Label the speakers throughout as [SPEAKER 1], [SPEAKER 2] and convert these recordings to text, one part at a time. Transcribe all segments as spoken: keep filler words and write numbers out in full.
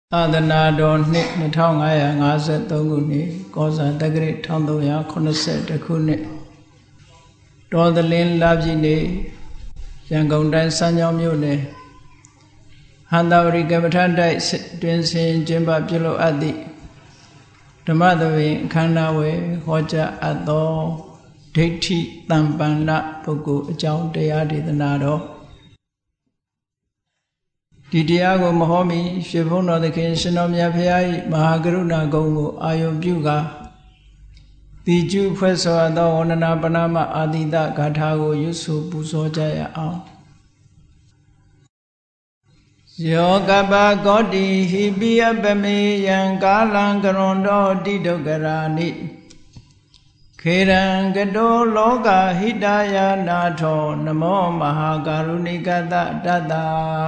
[SPEAKER 1] သာသနာတော်နှစ်နှစ်ထောင်ငါးရာငါးဆယ်သုံးခုနှစ်ကောဇာတက္ကရာတစ်ထောင်သုံးရာခုနှစ်ဆယ်တစ်ခုနှစ်တော်သလင်းလပြည့်နေ့ရန်ကုန်တိုင်းစမ်းချောင်းမြို့နယ်ဟန္တာဝရီကမ္မထတိုက်တွင်ဆင်ကျင်းပပြုလုပ်အပ်သည့်ဓမ္မသဘင်အခမ်းအနားဝယ်ဟောကြားအပ်သောဒိဋ္ဌိတမ္ပန္နပုဂ္ဂိုလ်အကြောင်းတရားဒေသနာတော်ဒီတရားကိုမဟောမီရွှေဘုန်းတော်သခင်ရှင်တော်မြတ်ဖရာ၏မဟာကရုဏာဂုဏ်ကိုအာယုပြုကာတိကျဖွဲ့ဆိုသောဝန္ဒနာပဏာမအာတိတဂါထာကိုရွတ်ဆိုပူဇော်ကြရအောင်ယောကပကောတိဟိပိယပမေယံကာလံကရွန်တောတိဒုက္ခရာနိခေရံကတောလောကဟိတယနာထောနမောမဟာကာရုဏိကတတတ္တ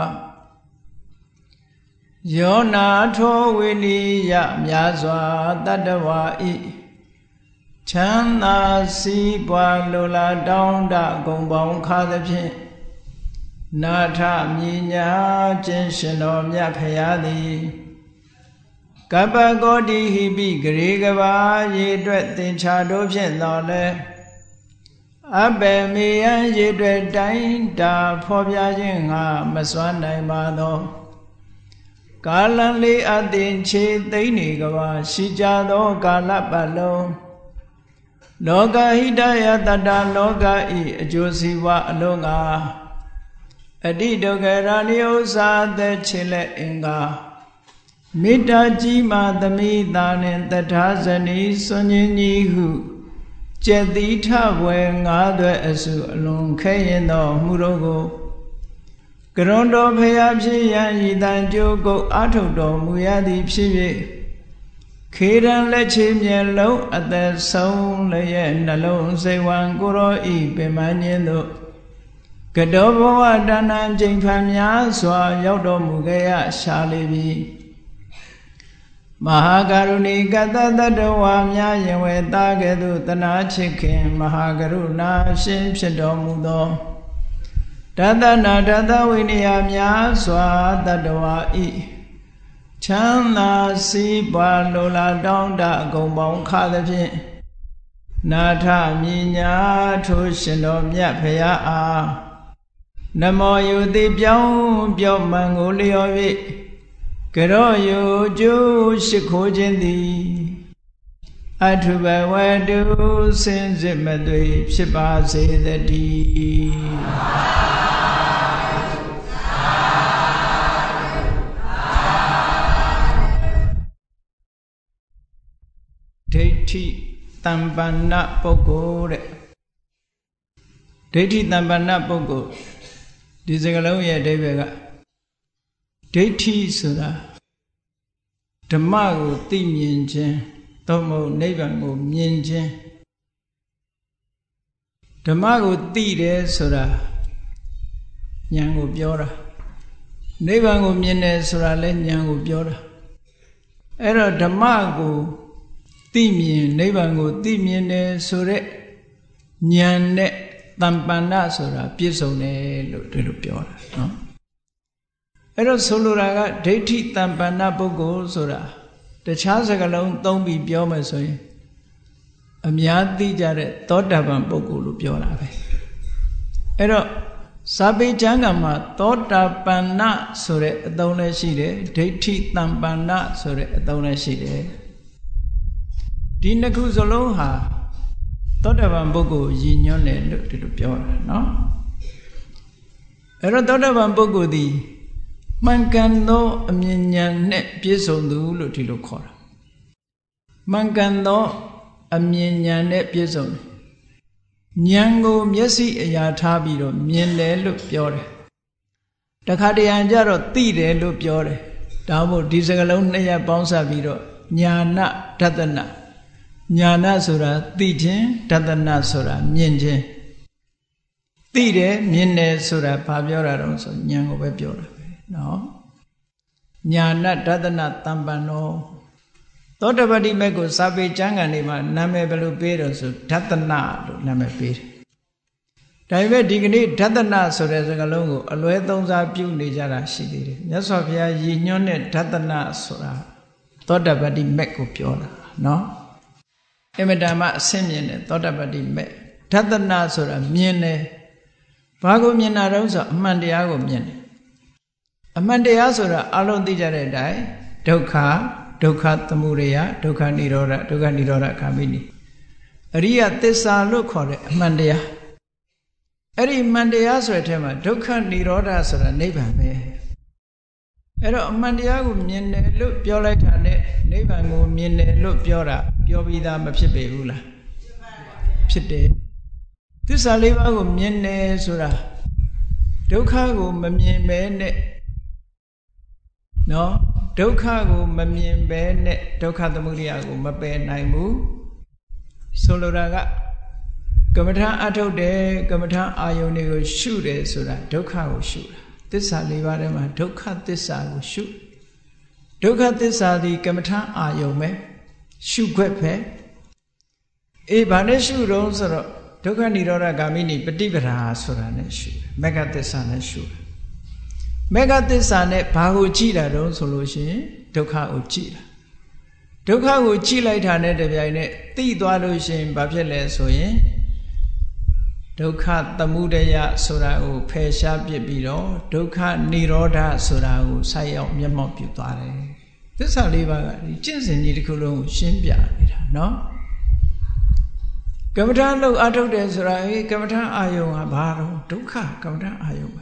[SPEAKER 1] ယောနာထောဝိနိယမြာစွာတတ္တဝါဤချမ်းသာစီးပွားလိုလားတောင်းတဂုံပေါင်းခါသဖြင့်နာထမြညာခြင်းရှင်တော်မြတ်ဖရာသည်ကပ္ပကောတိဟိပိဂရေကဘာရေအတွက်သင်္ချာတို့ဖြင့်တော်လဲအဘယ်မေယံရေအတွက်တိုင်းတာဖော်ပြခြင်းငါမစွမ်းနိုင်ပါသောကာလံလေးအသင်ချေသိမ့်နေကဘာရှိကြသောကာလပတ်လုံးလောကဟိတယတတ္တလောကဤအကျိုးစီးပွားအလုံးငါအတိဒုက္ခရာနိဥ္စာသက်ချေလက်အင်္ဂါမေတ္တာကြီးမာသမိတာနှင့်တထာဇနီစွန်ញညီဟုကျက်တိထဘွယ်ငါးသွဲအစုအလွန်ခဲရင်သောမှုတို့ကိုကရွန်တော်ဖရာဖြစ်ရန်ဤတန်ကြိုးကုတ်အာထုတ်တော်မူရသည်ဖြစ်၍ခေရန်လက်ချေမျက်လုံးအသက်ဆုံးလည်းရဲ့နှလုံးစိတ်ဝံကိုရောဤပင်မညင်းတို့ကတောဘဝတဏ္ဏကျိန်ဖန်များစွာရောက်တော်မူခဲ့ရရှာလေပြီမဟာကရုဏီကတတတ္တဝါများယင်ဝေသားကဲ့သို့တနာချစ်ခင်မဟာကရုဏာရှင်ဖြစ်တော်မူသောတတနာတတဝိနည်းများစွာတတ္တဝါဤချမ်းသာစီးပွားလိုလားတောင်းတအကုန်ပေါင်းခါသဖြင့်နာထမြညာထိုရှင်တော်မြတ်ဖရာအားနမောယုတိပြောင်းပြောမှန်ကိုလျော်၍ကရောယုကျိုးရှိခိုးခြင်းသည်အထုဘဝတုစင်စစ်မသွေဖြစ်ပါစေတည်းဒိဋ္ဌိတမ္ပန္နပုဂ္ဂိုလ်တဲ့ဒိဋ္ဌိတမ္ပန္နပုဂ္ဂိုလ်ဒီစကားလုံးရဲ့အဓိပ္ပာယ်ကဒိဋ္ဌိဆိုတာဓမ္မကိုသိမြင်ခြင်းသို့မဟုတ်နိဗ္ဗာန်ကိုမြင်ခြင်းဓမ္မကိုသိတယ်ဆိုတာဉာဏ်ကိုပြောတာနိဗ္ဗာန်ကိုမြင်တယ်ဆိုတာလည်းဉာဏ်ကိုပြောတာအဲ့တော့ဓမ္မကိုသိမြင်နိဗ္ဗာန်ကိုသိမြင်တယ်ဆိုတဲ့ဉာဏ်နဲ့တမ္ပန္နဆိုတာပြည့်စုံတယ်လို့ဒီလိုပြောတာနော်အဲ့တော့ဆိုလိုတာကဒိဋ္ဌိတမ္ပန္နပုဂ္ဂိုလ်ဆိုတာတခြားစကားလုံးသုံးပြီးပြောမယ်ဆိုရင်အများသိကြတဲ့သောတာပန်ပုဂ္ဂိုလ်လို့ပြောတာပဲအဲ့တော့စာပေကျမ်းဂန်မှာသောတာပန္နဆိုတဲ့အသုံးလည်းရှိတယ်ဒိဋ္ဌိတမ္ပန္နဆိုတဲ့အသုံးလည်းရှိတယ်ဒီနှစ်ခုစလုံးဟာသောတာပန်ပုဂ္ဂိုလ်ရည်ညွှန်းတယ်လို့ဒီလိုပြောတာနော်အဲ့တော့သောတာပန်ပုဂ္ဂိုလ်သည်မှန်ကန်သောအမြင်ဉာဏ်နဲ့ပြည့်စုံသူလို့ဒီလိုခေါ်တာမှန်ကန်သောအမြင်ဉာဏ်နဲ့ပြည့်စုံတယ်ဉာဏ်ကိုမျက်စိအရာထားပြီးတော့မြင်တယ်လို့ပြောတယ်တခါတရံကျတော့သိတယ်လို့ပြောတယ်ဒါမို့ဒီစကားလုံးနှစ်ရပ်ပေါင်းစပ်ပြီးတော့ညာဏဒသနညာဏဆိုတာသိခြင်းဒသနဆိုတာမြင်ခြင်းသိတယ်မြင်တယ်ဆိုတာဘာပြောတာတော့ဆိုဉာဏ်ကိုပဲပြောတာပဲနော်ညာဏဒသနတမ္ပန္နောသောတပတ္တိမေကိုစာပေကျမ်းဂန်တွေမှာနာမည်ဘယ်လိုပေးတော့ဆိုဒသနလို့နာမည်ပေးတယ်ဒါပေမဲ့ဒီကနေ့ဒသနဆိုတဲ့စကားလုံးကိုအလွဲသုံးစားပြုနေကြတာရှိသေးတယ်မြတ်စွာဘုရားရည်ညွှန်းတဲ့ဒသနဆိုတာသောတပတ္တိမက်ကိုပြောတာနော်အမတမအဆင့်မြင်တဲ့သောတပတ္တိမက်ဒသနဆိုတာမြင်တယ်ဘာကိုမြင်တာတုံးဆိုအမှန်တရားကိုမြင်တယ်အမှန်တရားဆိုတာအလုံးသိကြတဲ့အတိုင်းဒုက္ခဒုက္ခသမုဒယဒုက္ခនិရောဓဒုက္ခនិရောဓဂามိနိအရိယသစ္စာလို့ခေါ်တဲ့အမှန်တရားအဲ့ဒီမှန်တရားဆိုတဲ့အထက်မှာဒုက္ခនិရောဓဆိုတာနိဗ္ဗာန်ပဲအဲ့တော့အမှန်တရားကိုမြင်တယ်လို့ပြောလိုက်တာနဲ့နိဗ္ဗာန်ကိုမြင်တယ်လို့ပြောတာပြောပြီးသားမဖြစ်ပေဘူးလားဖြစ်တယ်သစ္စာလေးပါးကိုမြင်တယ်ဆိုတာဒုက္ခကိုမမြင်ပဲနဲ့နော်ဒုက္ခကိုမမြင်ပဲနဲ့ဒုက္ခသမုဒယကိုမပယ်နိုင်ဘူးဆိုလိုတာကကမ္မထာအထုတ်တယ်ကမ္မထာအာယုန်တွေကိုရှုတယ်ဆိုတာဒုက္ခကိုရှုတာသစ္စာလေးပါးထဲမှာဒုက္ခသစ္စာကိုရှုဒုက္ခသစ္စာဒီကမ္မထာအာယုန်ပဲရှုခွက်ပဲအေးဘာနဲ့ရှုတော့ဆိုတော့ဒုက္ခនិရောဓဂามိနိပฏิပဒါဆိုတာနဲ့ရှုတယ်မေဃသစ္စာနဲ့ရှုတယ်မေဃသစ္စာနဲ့ဘာကိုကြည့်တာတော့ဆိုလို့ရှိရင်ဒုက္ခကိုကြည့်တာဒုက္ခကိုကြည့်လိုက်တာနဲ့တပြိုင်နက်သိသွားလို့ရှိရင်ဘာဖြစ်လဲဆိုရင်ဒုက္ခသမုဒယဆိုတာကိုဖယ်ရှားပစ်ပြီးတော့ဒုက္ခនិရောဓဆိုတာကိုဆိုက်ရောက်မျက်မှောက်ပြုသွားတယ်သစ္စာလေးပါးကဒီကျင့်စဉ်ကြီးတစ်ခုလုံးကိုရှင်းပြနေတာနော်ကမ္မထာလို့အထုတ်တယ်ဆိုတာဟေးကမ္မထာအာယုံကဘာတော့ဒုက္ခကမ္မထာအာယုံပဲ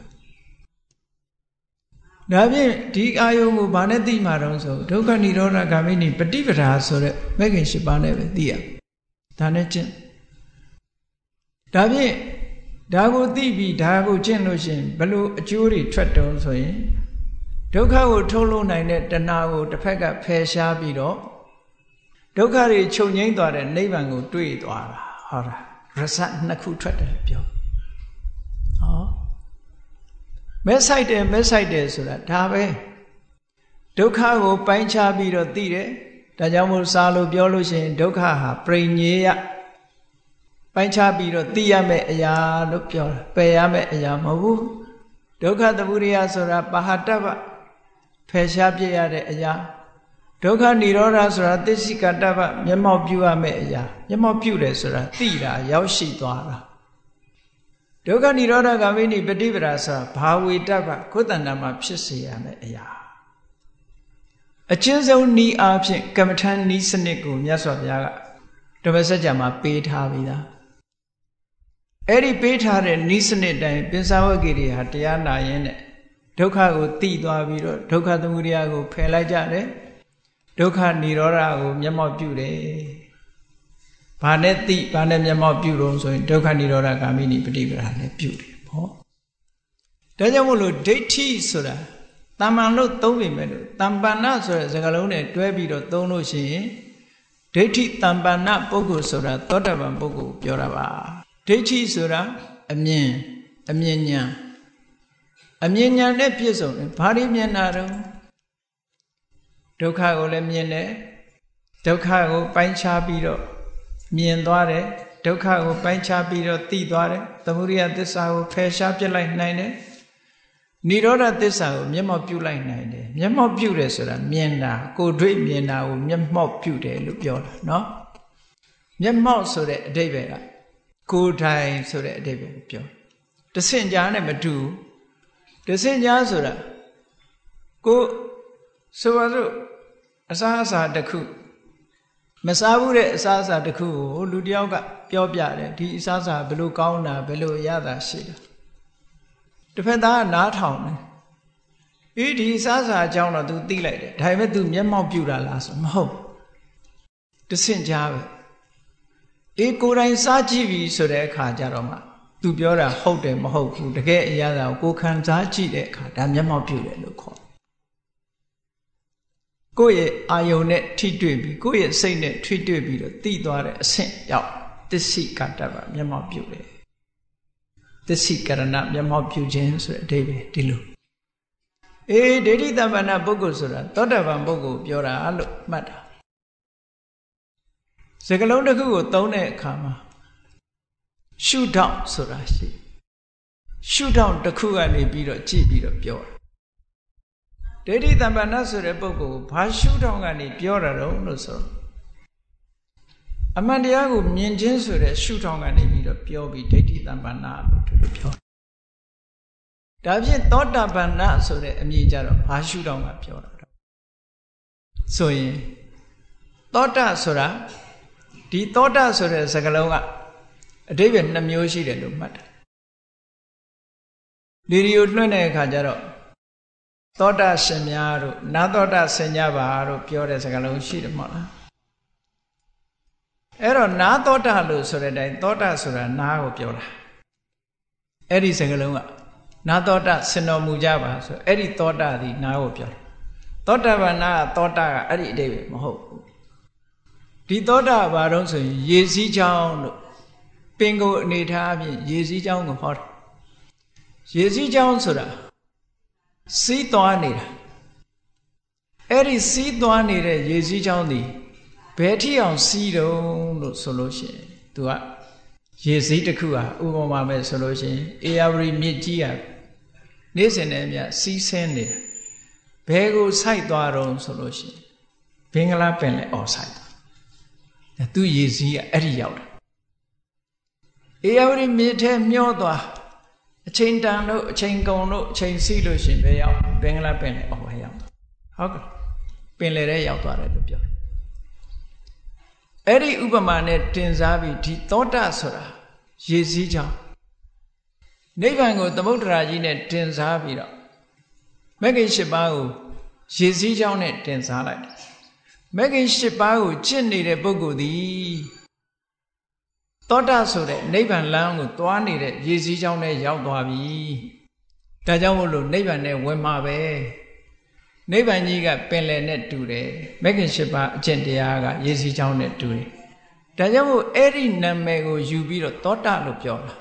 [SPEAKER 1] ဒါဖြင့်ဒီအာယုံကိုဘာနဲ့သိမှာတော့ဆိုဒုက္ခនិရောဓဂามိနိပฏิပဒါဆိုတဲ့မဲ့ခင်၈ပါးနဲ့ပဲသိရဒါနဲ့ကျင့်ဒါဖြင့်ဒါကိုသိပြီးဒါကိုကျင့်လို့ရှိရင်ဘယ်လိုအကျိုးတွေထွက်တုံးဆိုရင်ဒုက္ခကိုထုတ်လို့နိုင်တဲ့တဏှာကိုတစ်ဖက်ကဖယ်ရှားပြီးတော့ဒုက္ခတွေချုပ်ငြိမ်းသွားတဲ့နိဗ္ဗာန်ကိုတွေ့သွားတာဟောတာရစနှစ်ခုထွက်တယ်ပြောဟောမဲဆိုင်တယ်မဲဆိုင်တယ်ဆိုတာဒါပဲဒုက္ခကိုပိုင်းခြားပြီးတော့သိတယ်ဒါကြောင့်မို့စာလို့ပြောလို့ရှိရင်ဒုက္ခဟာပရိညေယပိုင်းခြားပြီးတော့သိရမယ့်အရာလို့ပြောတာပယ်ရမယ့်အရာမဟုတ်ဘူးဒုက္ခသမုဒယဆိုတာပါဟတ္တပဖယ်ရှားပြရတဲ့အရာဒုက္ခនិရောဓဆိုတာသစ္စိကတ္တပမျက်မှောက်ပြုရမယ့်အရာမျက်မှောက်ပြုတယ်ဆိုတာသိတာရောက်ရှိသွားတာဒုက္ခនិရောဓဂามိနိပฏิပဒါဆိုတာဘာဝေတ္တပကိုယ်တဏ္ဍာမှာဖြစ်စေရမယ့်အရာအချင်းဆုံးဤအားဖြင့်ကမ္မထာဤစနစ်ကိုမြတ်စွာဘုရားကဓမ္မစကြာမှာပေးထားပြီးသားအဲ့ဒီပေးထားတဲ့ဤစနစ်တိုင်းပင်စဝဂ္ဂိတွေဟာတရားနာရင်းနဲ့ဒုက္ခကိုသိသွားပြီးတော့ဒုက္ခသမုဒယကိုဖယ်လိုက်ကြတယ်ဒုက္ခនិရောဓကိုမျက်မှောက်ပြုတယ်ဘာနဲ့သိဘာနဲ့မျက်မှောက်ပြုလို့ဆိုရင်ဒုက္ခនិရောဓဂามိနိပฏิပဒါနဲ့ပြုတယ်ပေါ့ဒါကြောင့်မို့လို့ဒိဋ္ဌိဆိုတာတမ္ပံလို့သုံးပေမဲ့လို့တမ္ပန္နဆိုတဲ့စကားလုံးနဲ့တွဲပြီးတော့သုံးလို့ရှိရင်ဒိဋ္ဌိတမ္ပန္နပုဂ္ဂိုလ်ဆိုတာသောတပန်ပုဂ္ဂိုလ်ပြောတာပါဒိဋ္ဌိဆိုတာအမြင်အမြင်ဉာဏ်အမြင်ဉာဏ်နဲ့ပြည့်စုံတယ်ဘာတွေမြင်တာတော့ဒုက္ခကိုလည်းမြင်တယ်ဒုက္ခကိုပိုင်းခြားပြီးတော့မြင်သွားတယ်ဒုက္ခကိုပိုင်းခြားပြီးတော့သိသွားတယ်သမုဒယသစ္စာကိုဖယ်ရှားပြစ်လိုက်နိုင်တယ်និရောဓသစ္စာကိုမျက်မှောက်ပြုလိုက်နိုင်တယ်မျက်မှောက်ပြုတယ်ဆိုတာမြင်တာကိုယ်တွေ့မြင်တာကိုမျက်မှောက်ပြုတယ်လို့ပြောတာเนาะမျက်မှောက်ဆိုတဲ့အဓိပ္ပာယ်ကကိုယ်တိုင်ဆိုတဲ့အဓိပ္ပာယ်ကိုပြောတဆင့်ကြားနဲ့မတူတဆင့်ကြားဆိုတာကိုဆိုပါစို့အစားအစာတစ်ခုမစားဘူးတဲ့အစားအစာတစ်ခုကိုလူတယောက်ကပြောပြတယ်ဒီအစားအစာဘယ်လိုကောင်းတာဘယ်လိုရတာရှိတာတစ်ဖက်သားကနားထောင်တယ်အေးဒီအစားအစာအကြောင်းတော့ तू သိလိုက်တယ်ဒါပေမဲ့ तू မျက်မှောက်ပြုတာလားဆိုမဟုတ်တဆင့်ကြားပဲအေးကိုယ်တိုင်စားကြည့်ပြီဆိုတဲ့အခါကျတော့မှ तू ပြောတာဟုတ်တယ်မဟုတ်ဘူးတကယ်အရာသာကိုခံစားကြည့်တဲ့အခါဒါမျက်မှောက်ပြုတယ်လို့ခေါ်ကိုယ့်ရဲ့အာယုံနဲ့ထိတွေ့ပြီးကိုယ့်ရဲ့စိတ်နဲ့ထိတွေ့ပြီးတော့သိသွားတဲ့အဆင့်ရောက်သစ္စိကတ္တပမျက်မှောက်ပြုတယ်သစ္စိကရဏမျက်မှောက်ပြုခြင်းဆိုတဲ့အဓိပ္ပာယ်ဒီလိုအေးဒိဋ္ဌိတမ္ပန္နပုဂ္ဂိုလ်ဆိုတာသောတာပန်ပုဂ္ဂိုလ်ပြောတာလို့မှတ်တာစကားလုံးတစ်ခုကိုသုံးတဲ့အခါမှာရှုထောင့်ဆိုတာရှိရှုထောင့်တစ်ခုကနေပြီးတော့ကြည့်ပြီးတော့ပြောဒိဋ္ဌိတမ္ပန္နဆိုတဲ့ပုဂ္ဂိုလ်ကိုဘာရှုထောင့်ကနေပြောတာတော့လို့ဆိုတော့အမှန်တရားကိုမြင်ခြင်းဆိုတဲ့ရှုထောင့်ကနေပြီးတော့ပြောပြီးဒိဋ္ဌိတမ္ပန္နလို့ဒီလိုပြောဒါဖြင့်သောတာပန္နဆိုတဲ့အမည်ကြတော့ဘာရှုထောင့်ကပြောတာတော့ဆိုရင်သောတာဆိုတာဒီသောတာဆိုတဲ့စကားလုံးကအဓိပ္ပာယ်နှစ်မျိုးရှိတယ်လို့မှတ်တယ်ဒီရီကိုလွှင့်တဲ့အခါကျတော့သောတာရှင်များတို့နာသောတာဆင်ကြပါတို့ပြောတဲ့စကားလုံးရှိတယ်မဟုတ်လားအဲ့တော့နာသောတာလို့ဆိုတဲ့အတိုင်းသောတာဆိုတာနာကိုပြောတာအဲ့ဒီစကားလုံးကနာသောတာဆင်တော်မူကြပါဆိုအဲ့ဒီသောတာဒီနာကိုပြောတယ်သောတာပန်နာသောတာကအဲ့ဒီအဓိပ္ပာယ်မဟုတ်ဘူးဒီသောတာဘာတော့ဆိုရင်ရေစည်းချောင်းလို့ပင်ကိုအနေထားအပြင်ရေစည်းချောင်းကိုဟောတယ်ရေစည်းချောင်းဆိုတာစီးသွားနေတာအဲ့ဒီစီးသွားနေတဲ့ရေစည်းချောင်းဒီဘယ်ထိအောင်စီးတုံးလို့ဆိုလို့ရှိရင်သူကရေစည်းတစ်ခုဟာဥပမာမဲ့ဆိုလို့ရှိရင်အေယာဝတီမြစ်ကြီးဟာနေ့စဉ်နဲ့အမျှစီးဆင်းနေတာဘယ်ကိုစိုက်သွားတုံးဆိုလို့ရှိရင်ဘင်္ဂလားပင်လယ်အော်စိုက်သွားသူရေစည်းကအဲ့ဒီရောက်တာအေယာဝတီမြစ်ထဲမျောသွားအချိန်တန်လို့အချိန်ကုန်လို့အချိန်စီးလို့ရှင်ပဲရောက်ဘင်္ဂလားပင်လယ်အော်ပဲရောက်ဟုတ်ကဲ့ပင်လယ်ထဲရောက်သွားတယ်လို့ပြောတယ်အဲ့ဒီဥပမာနဲ့တင်စားပြီးဒီသောတာဆိုတာရေစည်းချောင်းနိဗ္ဗာန်ကိုသမုဒ္ဒရာကြီးနဲ့တင်စားပြီးတော့မဂ္ဂင်၈ပါးကိုရေစည်းချောင်းနဲ့တင်စားလိုက်တယ်မဂ္ဂင်၈ပါးကိုကျင့်နေတဲ့ပုဂ္ဂိုလ်သည်သောတာဆိုတဲ့နိဗ္ဗာန်လမ်းကိုသွားနေတဲ့ရေစည်းချောင်းနဲ့ရောက်သွားပြီဒါကြောင့်မို့လို့နိဗ္ဗာန်နဲ့ဝင်မှာပဲနိဗ္ဗာန်ကြီးကပင်လယ်နဲ့တူတယ်မဂ္ဂင်၈ပါးအကျင့်တရားကရေစည်းချောင်းနဲ့တူတယ်ဒါကြောင့်မို့အဲ့ဒီနာမည်ကိုယူပြီးတော့သောတာလို့ပြောတာ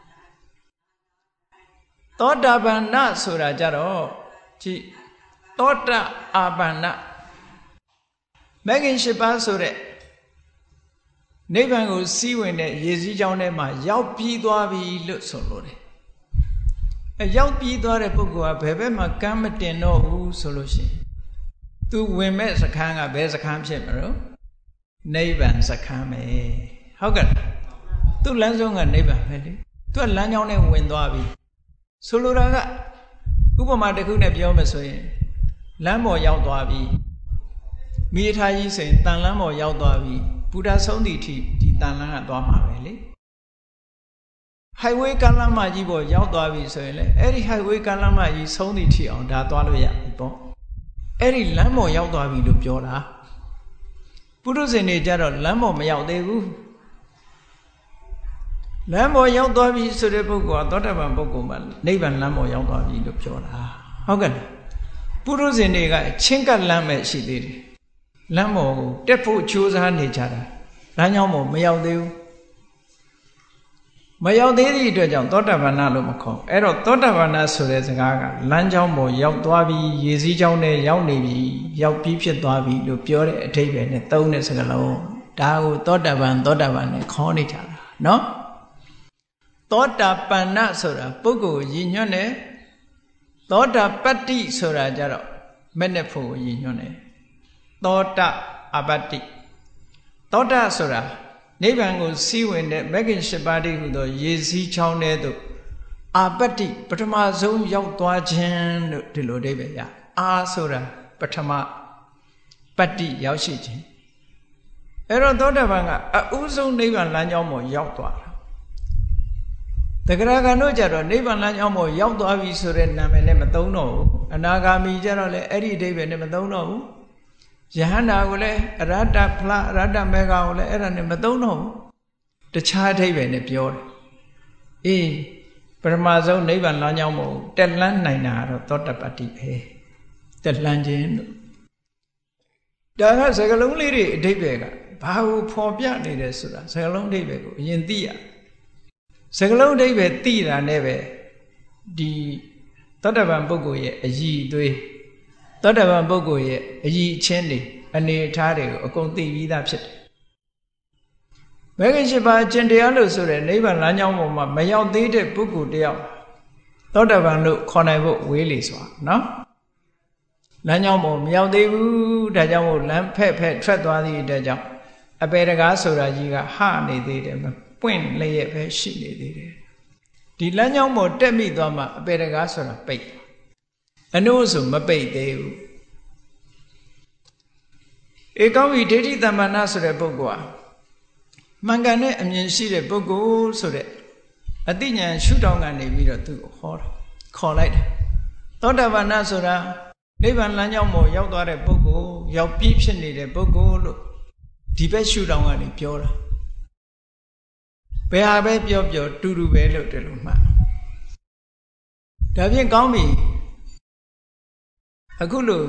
[SPEAKER 1] သောတာပန္နဆိုတာကြတော့ကြည့်သောတာအာပန္နမဂ္ဂင်၈ပါးဆိုတဲ့နိဗ္ဗာန်ကိုစီးဝင်တဲ့ရေစည်းချောင်းထဲမှာရောက်ပြီးသွားပြီလို့ဆိုလို့တယ်အဲရောက်ပြီးသွားတဲ့ပုဂ္ဂိုလ်ကဘယ်ဘက်မှကမ်းမတင်တော့ဘူးဆိုလို့ရှိရင်သူဝင်မဲ့စခန်းကဘယ်စခန်းဖြစ်မလို့နိဗ္ဗာန်စခန်းပဲဟုတ်ကဲ့သူလမ်းဆုံးကနိဗ္ဗာန်ပဲလေသူကလမ်းကြောင်းနဲ့ဝင်သွားပြီဆိုလိုတာကဥပမာတစ်ခုနဲ့ပြောမယ်ဆိုရင်လမ်းပေါ်ရောက်သွားပြီမိထားကြီးဆိုရင်တန်လမ်းပေါ်ရောက်သွားပြီဘုရားဆုံးသည့်အထိဒီတန်လန်းကသွားမှာပဲလေ highway ကမ်းလမ်းမကြီးပေါ်ရောက်သွားပြီဆိုရင်လေအဲ့ဒီ highway ကမ်းလမ်းမကြီးဆုံးသည့်အထိအောင်ဒါသွားလို့ရပြီပေါ့အဲ့ဒီလမ်းပေါ်ရောက်သွားပြီလို့ပြောတာပုရုဇဉ်တွေကြတော့လမ်းပေါ်မရောက်သေးဘူးလမ်းပေါ်ရောက်သွားပြီဆိုတဲ့ပုဂ္ဂိုလ်ကသောတာပန်ပုဂ္ဂိုလ်မှာနိဗ္ဗာန်လမ်းပေါ်ရောက်သွားပြီလို့ပြောတာဟုတ်ကဲ့ပုရုဇဉ်တွေကချင်းကပ်လမ်းပဲရှိသေးတယ်လမ်းပေါ်ကိုတက်ဖို့ကြိုးစားနေကြတာလမ်းကြောင်းပေါ်မရောက်သေးဘူးမရောက်သေးသည့်အတွက်ကြောင့်သောတာပန်လို့မခေါ်အဲ့တော့သောတာပန်ဆိုတဲ့စကားကလမ်းကြောင်းပေါ်ရောက်သွားပြီရေစည်းကြောင်းနဲ့ရောက်နေပြီရောက်ပြီးဖြစ်သွားပြီလို့ပြောတဲ့အဓိပ္ပာယ်နဲ့သုံးတဲ့စကားလုံးဒါကိုသောတာပန်သောတာပန်နဲ့ခေါ်နေကြတာနော်သောတာပန်ဆိုတာပုဂ္ဂိုလ်ရည်ညွှန်းတယ်သောတာပတ္တိဆိုတာကြတော့မဲ့နဲ့ဖို့ရည်ညွှန်းတယ်သောတာအပတ္တိသောတာဆိုတာနိဗ္ဗာန်ကိုစီးဝင်တဲ့မဂ္ဂင်၈ပါးတည်းဟူသောရေစည်းချောင်းထဲသို့အာပတ္တိပထမဆုံးရောက်သွားခြင်းလို့ဒီလိုအဓိပ္ပာယ်ရအာဆိုတာပထမပတ္တိရောက်ရှိခြင်းအဲ့တော့သောတာပန်ကအဥဆုံးနိဗ္ဗာန်လမ်းကြောင်းပေါ်ရောက်သွားတာတဂရဂံတို့ကြတော့နိဗ္ဗာန်လမ်းကြောင်းပေါ်ရောက်သွားပြီဆိုတဲ့နာမည်နဲ့မသုံးတော့ဘူးအနာဂါမီကြတော့လေအဲ့ဒီအဓိပ္ပာယ်နဲ့မသုံးတော့ဘူးယဟန္တာကိုလည်းအရဟတဖလားအရဟတမေဃကိုလည်းအဲ့ဒါနဲ့မသုံးတော့ဘူးတခြားအဓိပ္ပာယ်နဲ့ပြောတယ်အေးပရမဆုံးနိဗ္ဗာန်လမ်းကြောင်းပေါ်တက်လန်းနိုင်တာတော့သောတပတ္တိပဲတက်လန်းခြင်းလို့ဒါကစကားလုံးလေးတွေအဓိပ္ပာယ်ကဘာကိုဖော်ပြနေတယ်ဆိုတာစကားလုံးအဓိပ္ပာယ်ကိုအရင်သိရစကားလုံးအဓိပ္ပာယ်သိတာနဲ့ပဲဒီသောတပန်ပုဂ္ဂိုလ်ရဲ့အည်အသွေးသောတပန်ပုဂ္ဂိုလ်ရဲ့အည်အချင်းတွေအနေအထားတွေကိုအကုန်သိပြီးသားဖြစ်တယ်မဂ္ဂင်၈ပါးအကျင့်တရားလို့ဆိုတဲ့နိဗ္ဗာန်လမ်းကြောင်းပေါ်မှာမရောက်သေးတဲ့ပုဂ္ဂိုလ်တယောက်သောတာပန်လို့ခေါ်နိုင်ဖို့ဝေးလေစွာနော်လမ်းကြောင်းပေါ်မရောက်သေးဘူးဒါကြောင့်မို့လမ်းဖက်ဖက်ထွက်သွားသည့်အတွက်ကြောင့်အပေတကားဆိုတာကြီးကဟနေသေးတယ်မပွင့်လျက်ပဲရှိနေသေးတယ်ဒီလမ်းကြောင်းပေါ်တက်မိသွားမှအပေတကားဆိုတာပိတ်အနုဆိုမပိတ်သေးဘူးဧကောဝိဒိဋ္ဌိတမ္မာနဆိုတဲ့ပုဂ္ဂိုလ်ဟာမှန်ကန်တဲ့အမြင်ရှိတဲ့ပုဂ္ဂိုလ်ဆိုတဲ့အသိဉာဏ်ရှုထောင့်ကနေပြီးတော့သူ့ကိုဟောတာခေါ်လိုက်တယ်သောတာပန်ဆိုတာနိဗ္ဗာန်လမ်းကြောင်းပေါ်ရောက်သွားတဲ့ပုဂ္ဂိုလ်ရောက်ပြီးဖြစ်နေတဲ့ပုဂ္ဂိုလ်လို့ဒီဘက်ရှုထောင့်ကနေပြောတာဘယ်ဟာပဲပြောပြောတူတူပဲလို့တလို့မှတ်ဒါဖြင့်ကောင်းပြီအခုလို့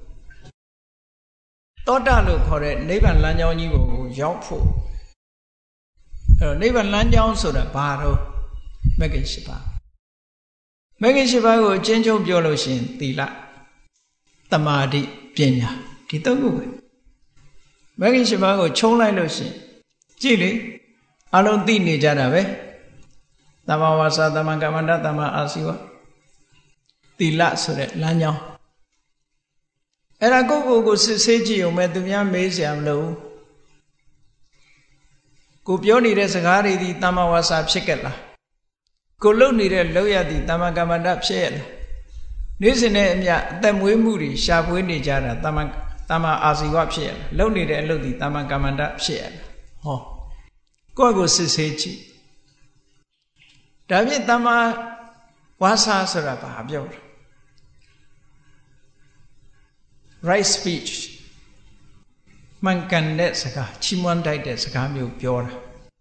[SPEAKER 1] သောတာလို့ခေါ်တဲ့နိဗ္ဗာန်လမ်းကြောင်းကြီးကိုရောက်ဖို့အဲ့တော့နိဗ္ဗာန်လမ်းကြောင်းဆိုတာဘာတော့မဂ္ဂင်၈ပါးမဂ္ဂင်၈ပါးကိုအချင်းချင်းပြောလို့ရှိရင်သီလသမာဓိပညာဒီသုံးခုပဲမဂ္ဂင်၈ပါးကိုခြုံလိုက်လို့ရှိရင်ကြည့်လေအလုံးသိနေကြတာပဲသမ္မာဝါစာသမ္မာကမ္မန္တသမ္မာအာစီဝသီလဆိုတဲ့လမ်းကြောင်းအဲ့ဒါကိုယ့်ကိုယ်ကိုစစ်ဆေးကြည့်ုံပဲသူများမေးစရာမလိုကိုပြောနေတဲ့စကားတွေဒီသမ္မာဝါစာဖြစ်ခဲ့လားကိုလုပ်နေတဲ့လောက်ရသည်သမ္မာကမ္မန္တဖြစ်ရလားနေ့စဉ်နဲ့အမျှအသက်မွေးမှုတွေရှာဖွေနေကြတာသမ္မာသမ္မာအာစီဝဖြစ်ရလားလုပ်နေတဲ့အလုပ်ဒီသမ္မာကမ္မန္တဖြစ်ရလားဟောကိုယ့်ကိုစစ်ဆေးကြည့်ဒါဖြင့်သမ္မာဝါစာဆိုတာဘာပြောလဲright speech မှန်ကန်တဲ့စကားချီးမွမ်းတိုက်တဲ့စကားမျိုးပြောတာ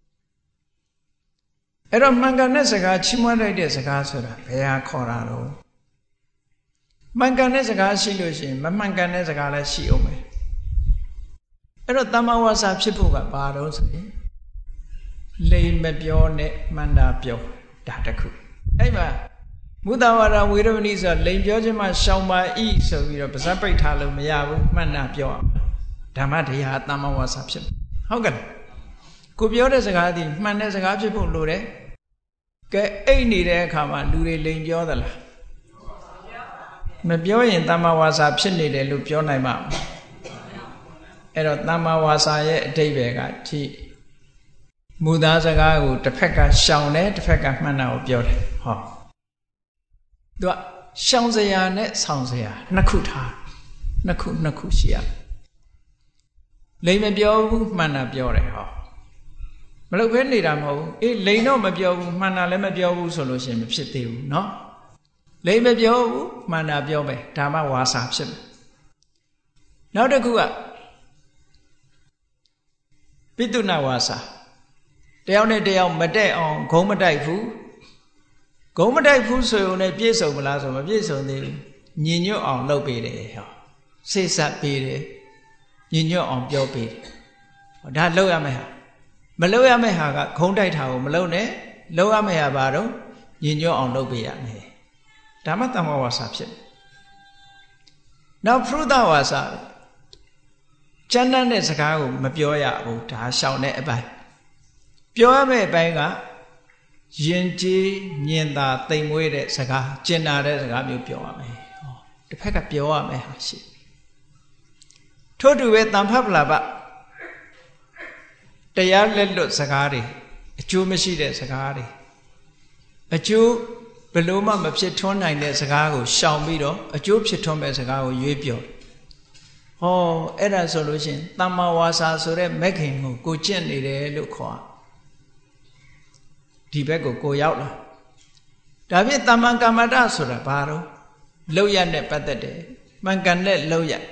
[SPEAKER 1] အဲ့တော့မှန်ကန်တဲ့စကားချီးမွမ်းတိုက်တဲ့စကားဆိုတာဘယ်ဟာခေါ်တာတော့မှန်ကန်တဲ့စကားရှိလို့ရှိရင်မမှန်ကန်တဲ့စကားလည်းရှိအောင်ပဲအဲ့တော့သမ္မာဝါစာဖြစ်ဖို့ကဘာတော့ဆိုရင်လိမ်မပြောနဲ့မှန်တာပြောဒါတခုအဲ့မှာမုဒ္ဒဝါဒဝေရမဏိဆိုလိမ်ပြောခြင်းမှရှောင်ပါဤဆိုပြီးတော့ပါဇက်ပိတ်ထားလို့မရဘူးမှန်တာပြောအောင်ဓမ္မတရားသမ္မာဝါစာဖြစ်ဟုတ်ကဲ့ကိုပြောတဲ့စကားဒီမှန်တဲ့စကားဖြစ်ဖို့လိုတယ်ကဲအိတ်နေတဲ့အခါမှာလူတွေလိမ်ပြောသလားမပြောရင်သမ္မာဝါစာဖြစ်နေတယ်လို့ပြောနိုင်မှာအဲ့တော့သမ္မာဝါစာရဲ့အဓိပ္ပာယ်ကဒီမူသားစကားကိုတစ်ဖက်ကရှောင်တယ်တစ်ဖက်ကမှန်တာကိုပြောတယ်ဟောသူကရှောင်စရာနဲ့ဆောင်စရာနှစ်ခုထားနှစ်ခုနှစ်ခုရှိရလိမ်မပြောဘူးမှန်တာပြောတယ်ဟောမလုပ်ဘဲနေတာမဟုတ်ဘူးအေးလိမ်တော့မပြောဘူးမှန်တာလည်းမပြောဘူးဆိုလို့ရှိရင်မဖြစ်သေးဘူးเนาะလိမ်မပြောဘူးမှန်တာပြောပဲဒါမှဝါစာဖြစ်မယ်နောက်တစ်ခုကပိတုဏဝါစာတယောက်နဲ့တယောက်မတက်အောင်ဂုံးမတိုက်ဘူးဂုံးမတိုက်ဘူးဆိုရင်လည်းပြည့်စုံမလားဆိုမပြည့်စုံသေးဘူးညင်ညွတ်အောင်လုပ်ပေးတယ်ဟောစိတ်ဆက်ပေးတယ်ညင်ညွတ်အောင်ပြောပေးတယ်ဟောဒါလုပ်ရမယ့်ဟာမလုပ်ရမယ့်ဟာကဂုံးတိုက်တာကိုမလုပ်နဲ့လုပ်ရမယ့်ဟာဘာတော့ညင်ညွတ်အောင်လုပ်ပေးရမယ်ဒါမှသမ္မာဝါစာဖြစ်တယ်နောက်ဖရုဒဝါစာကျမ်းတဲ့စကားကိုမပြောရဘူးဒါရှောင်တဲ့အပိုင်းပြောရမယ့်အပိုင်းကယဉ်ကျေးညင်သာတိမ်မွေးတဲ့စကားကျင်နာတဲ့စကားမျိုးပြောရမယ်ဟောတစ်ဖက်ကပြောရမယ်ဟာရှိထို့တူပဲတန်ဖတ်ပလာပတရားလက်လွတ်စကားတွေအကျိုးမရှိတဲ့စကားတွေအကျိုးဘယ်လိုမှမဖြစ်ထွန်းနိုင်တဲ့စကားကိုရှောင်ပြီးတော့အကျိုးဖြစ်ထွန်းမဲ့စကားကိုရွေးပြောဟောအဲ့ဒါဆိုလို့ရှိရင်သမ္မာဝါစာဆိုတဲ့မဂ္ဂင်ကိုကိုကျင့်နေတယ်လို့ခေါ်ဒီဘက်ကိုကိုရောက်လာဒါဖြင့်သမ္မာကမ္မန္တဆိုတာဘာတော့လောက်ရနဲ့ပတ်သက်တယ်မှန်ကန်တဲ့လောက်ရ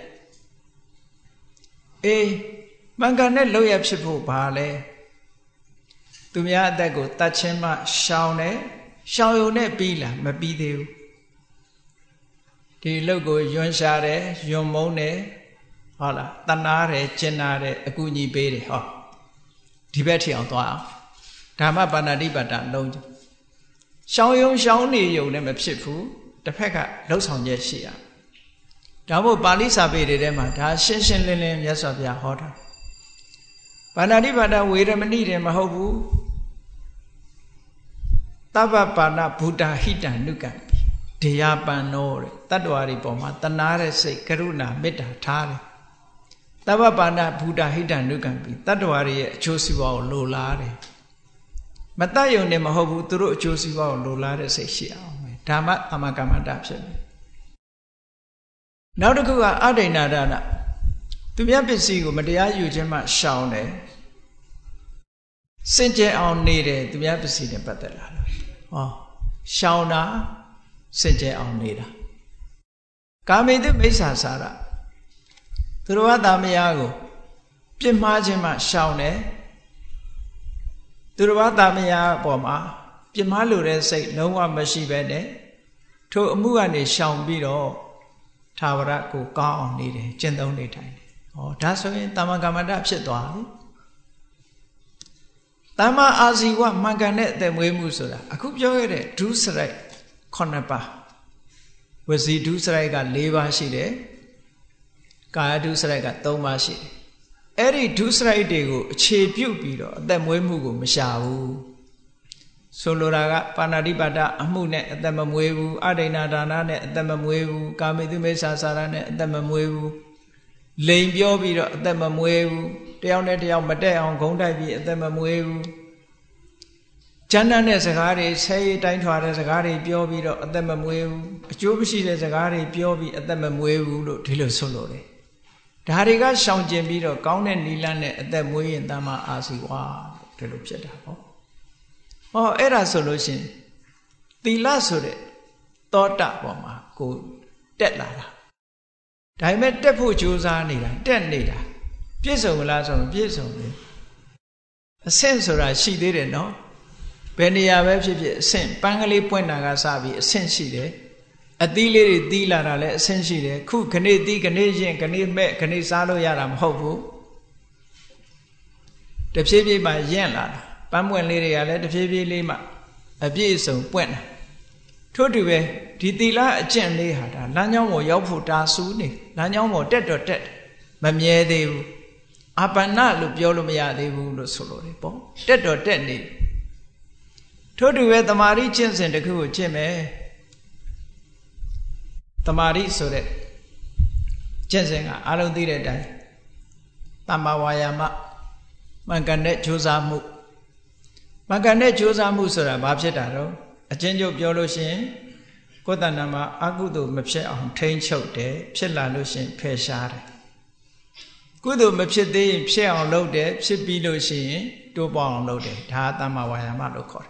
[SPEAKER 1] အေးမှန်ကန်တဲ့လောက်ရဖြစ်ဖို့ဘာလဲသူများအသက်ကိုတတ်ချင်းမှရှောင်တယ်ရှောင်ရုံနဲ့ပြီးလားမပြီးသေးဘူးဒီလောက်ကိုယွန်းရှာတယ်ယွန်းမုန်းတယ်ဟုတ်လားတဏှာတယ်ကျင်နာတယ်အကူအညီပေးတယ်ဟောဒီဘက်ထီအောင်သွားအောင်ဓမ္မပါဏာတိပါဒလုံးရှောင်းယုံရှောင်းနေယုံနဲ့မဖြစ်ဘူးတစ်ဖက်ကလှုပ်ဆောင်ချက်ရှိရဒါမို့ပါဠိစာပေတွေထဲမှာဒါရှင်းရှင်းလင်းလင်းမြတ်စွာဘုရားဟောတာပါဏာတိပါဒဝေရမဏိတယ်မဟုတ်ဘူး Tava Pana Buddha Hita Nuka Deyapano Tadwari Poma Tanare Se Karuna Metta Tare Tava Pana Buddha Hita Nukampi Tadwari Josiva Lolare Matayo Nemahobu Turu Josiva Lolare Se Shia Dhamma Amakama Dapse Now to go out in Adana to be a busy Madia Ujema Shaune Sinje on needed to be a busy in Patella. Oh, Shauna Sinje on needed. Kami the Mesa Sara Turuada Miago Pimajima Shaune Turuada Mia Boma Pimalu say no one machine to Muani Shaun Bido Tawara go gone needed, gentle time. Oh, that's why Tamagamada Pshetwa. Tama Aziwa Maganet the Wemusura. I could join it, do Sarai, Conapa. Was the do Sarai got Leva Shide? Kaya do Sarai got Tomashi. Eri do Sarai dego, cheap you beedo, then Wemugo, Mishawu. Soloraga, Panadibada, Amune, at the Mamuevu, Adena Danane, at the Mamuevu, Kamidu Mesa Sarane, at the Mamuevu. Lame Yobi at the Mamuevu, down at the Almade on Gondavi at the Mamuevu. Janan Sagari, say, Time Father Sagari, Biobi at the Mamuevu, Jobishi Sagari, Biobi at the Mamuevu, Tilo Solore. The Hariga Sound Jembido, Count and Nilan at the Mui and Dama Asiwa, Telupseta. Oh, era solution. The last of it, thought up on my good dead ladder. Diamond Depo Josa Nida, ten Nida. Piezo last on Piezo. A sensor she didn't know. Benia Webship sent Bangali Point Nagasabi, a sensi. A dealer, dealer, a sensi, cook Canadian, Canadian, Canadian, Canisalo Yaram Hobu. The baby by Yen Lada. Pamwen lady, I let the baby lima a piece of when. Totuwe, Titila a gently had a Lanyamo Yoputa Suni, Lanyamo dead or dead. Mamie de Apana Lupiolomia de Vulo Soloripo, dead or dead. Totuwe the Marichins and the Ku Jimmy the Mari so that Jensenga, I don't think that Tamawayama Manganet Josamu. Magane Josa Musura, Babjetaro, a change of Yoloshin, Kodanama, Agudu Mepshe on Train Choke Day, Pshela Lushin, Peshare. Gudu Mepshe Day, Pshe on loaded, Pshe Biloshin, two bong loaded, Tatama Wayamado Court.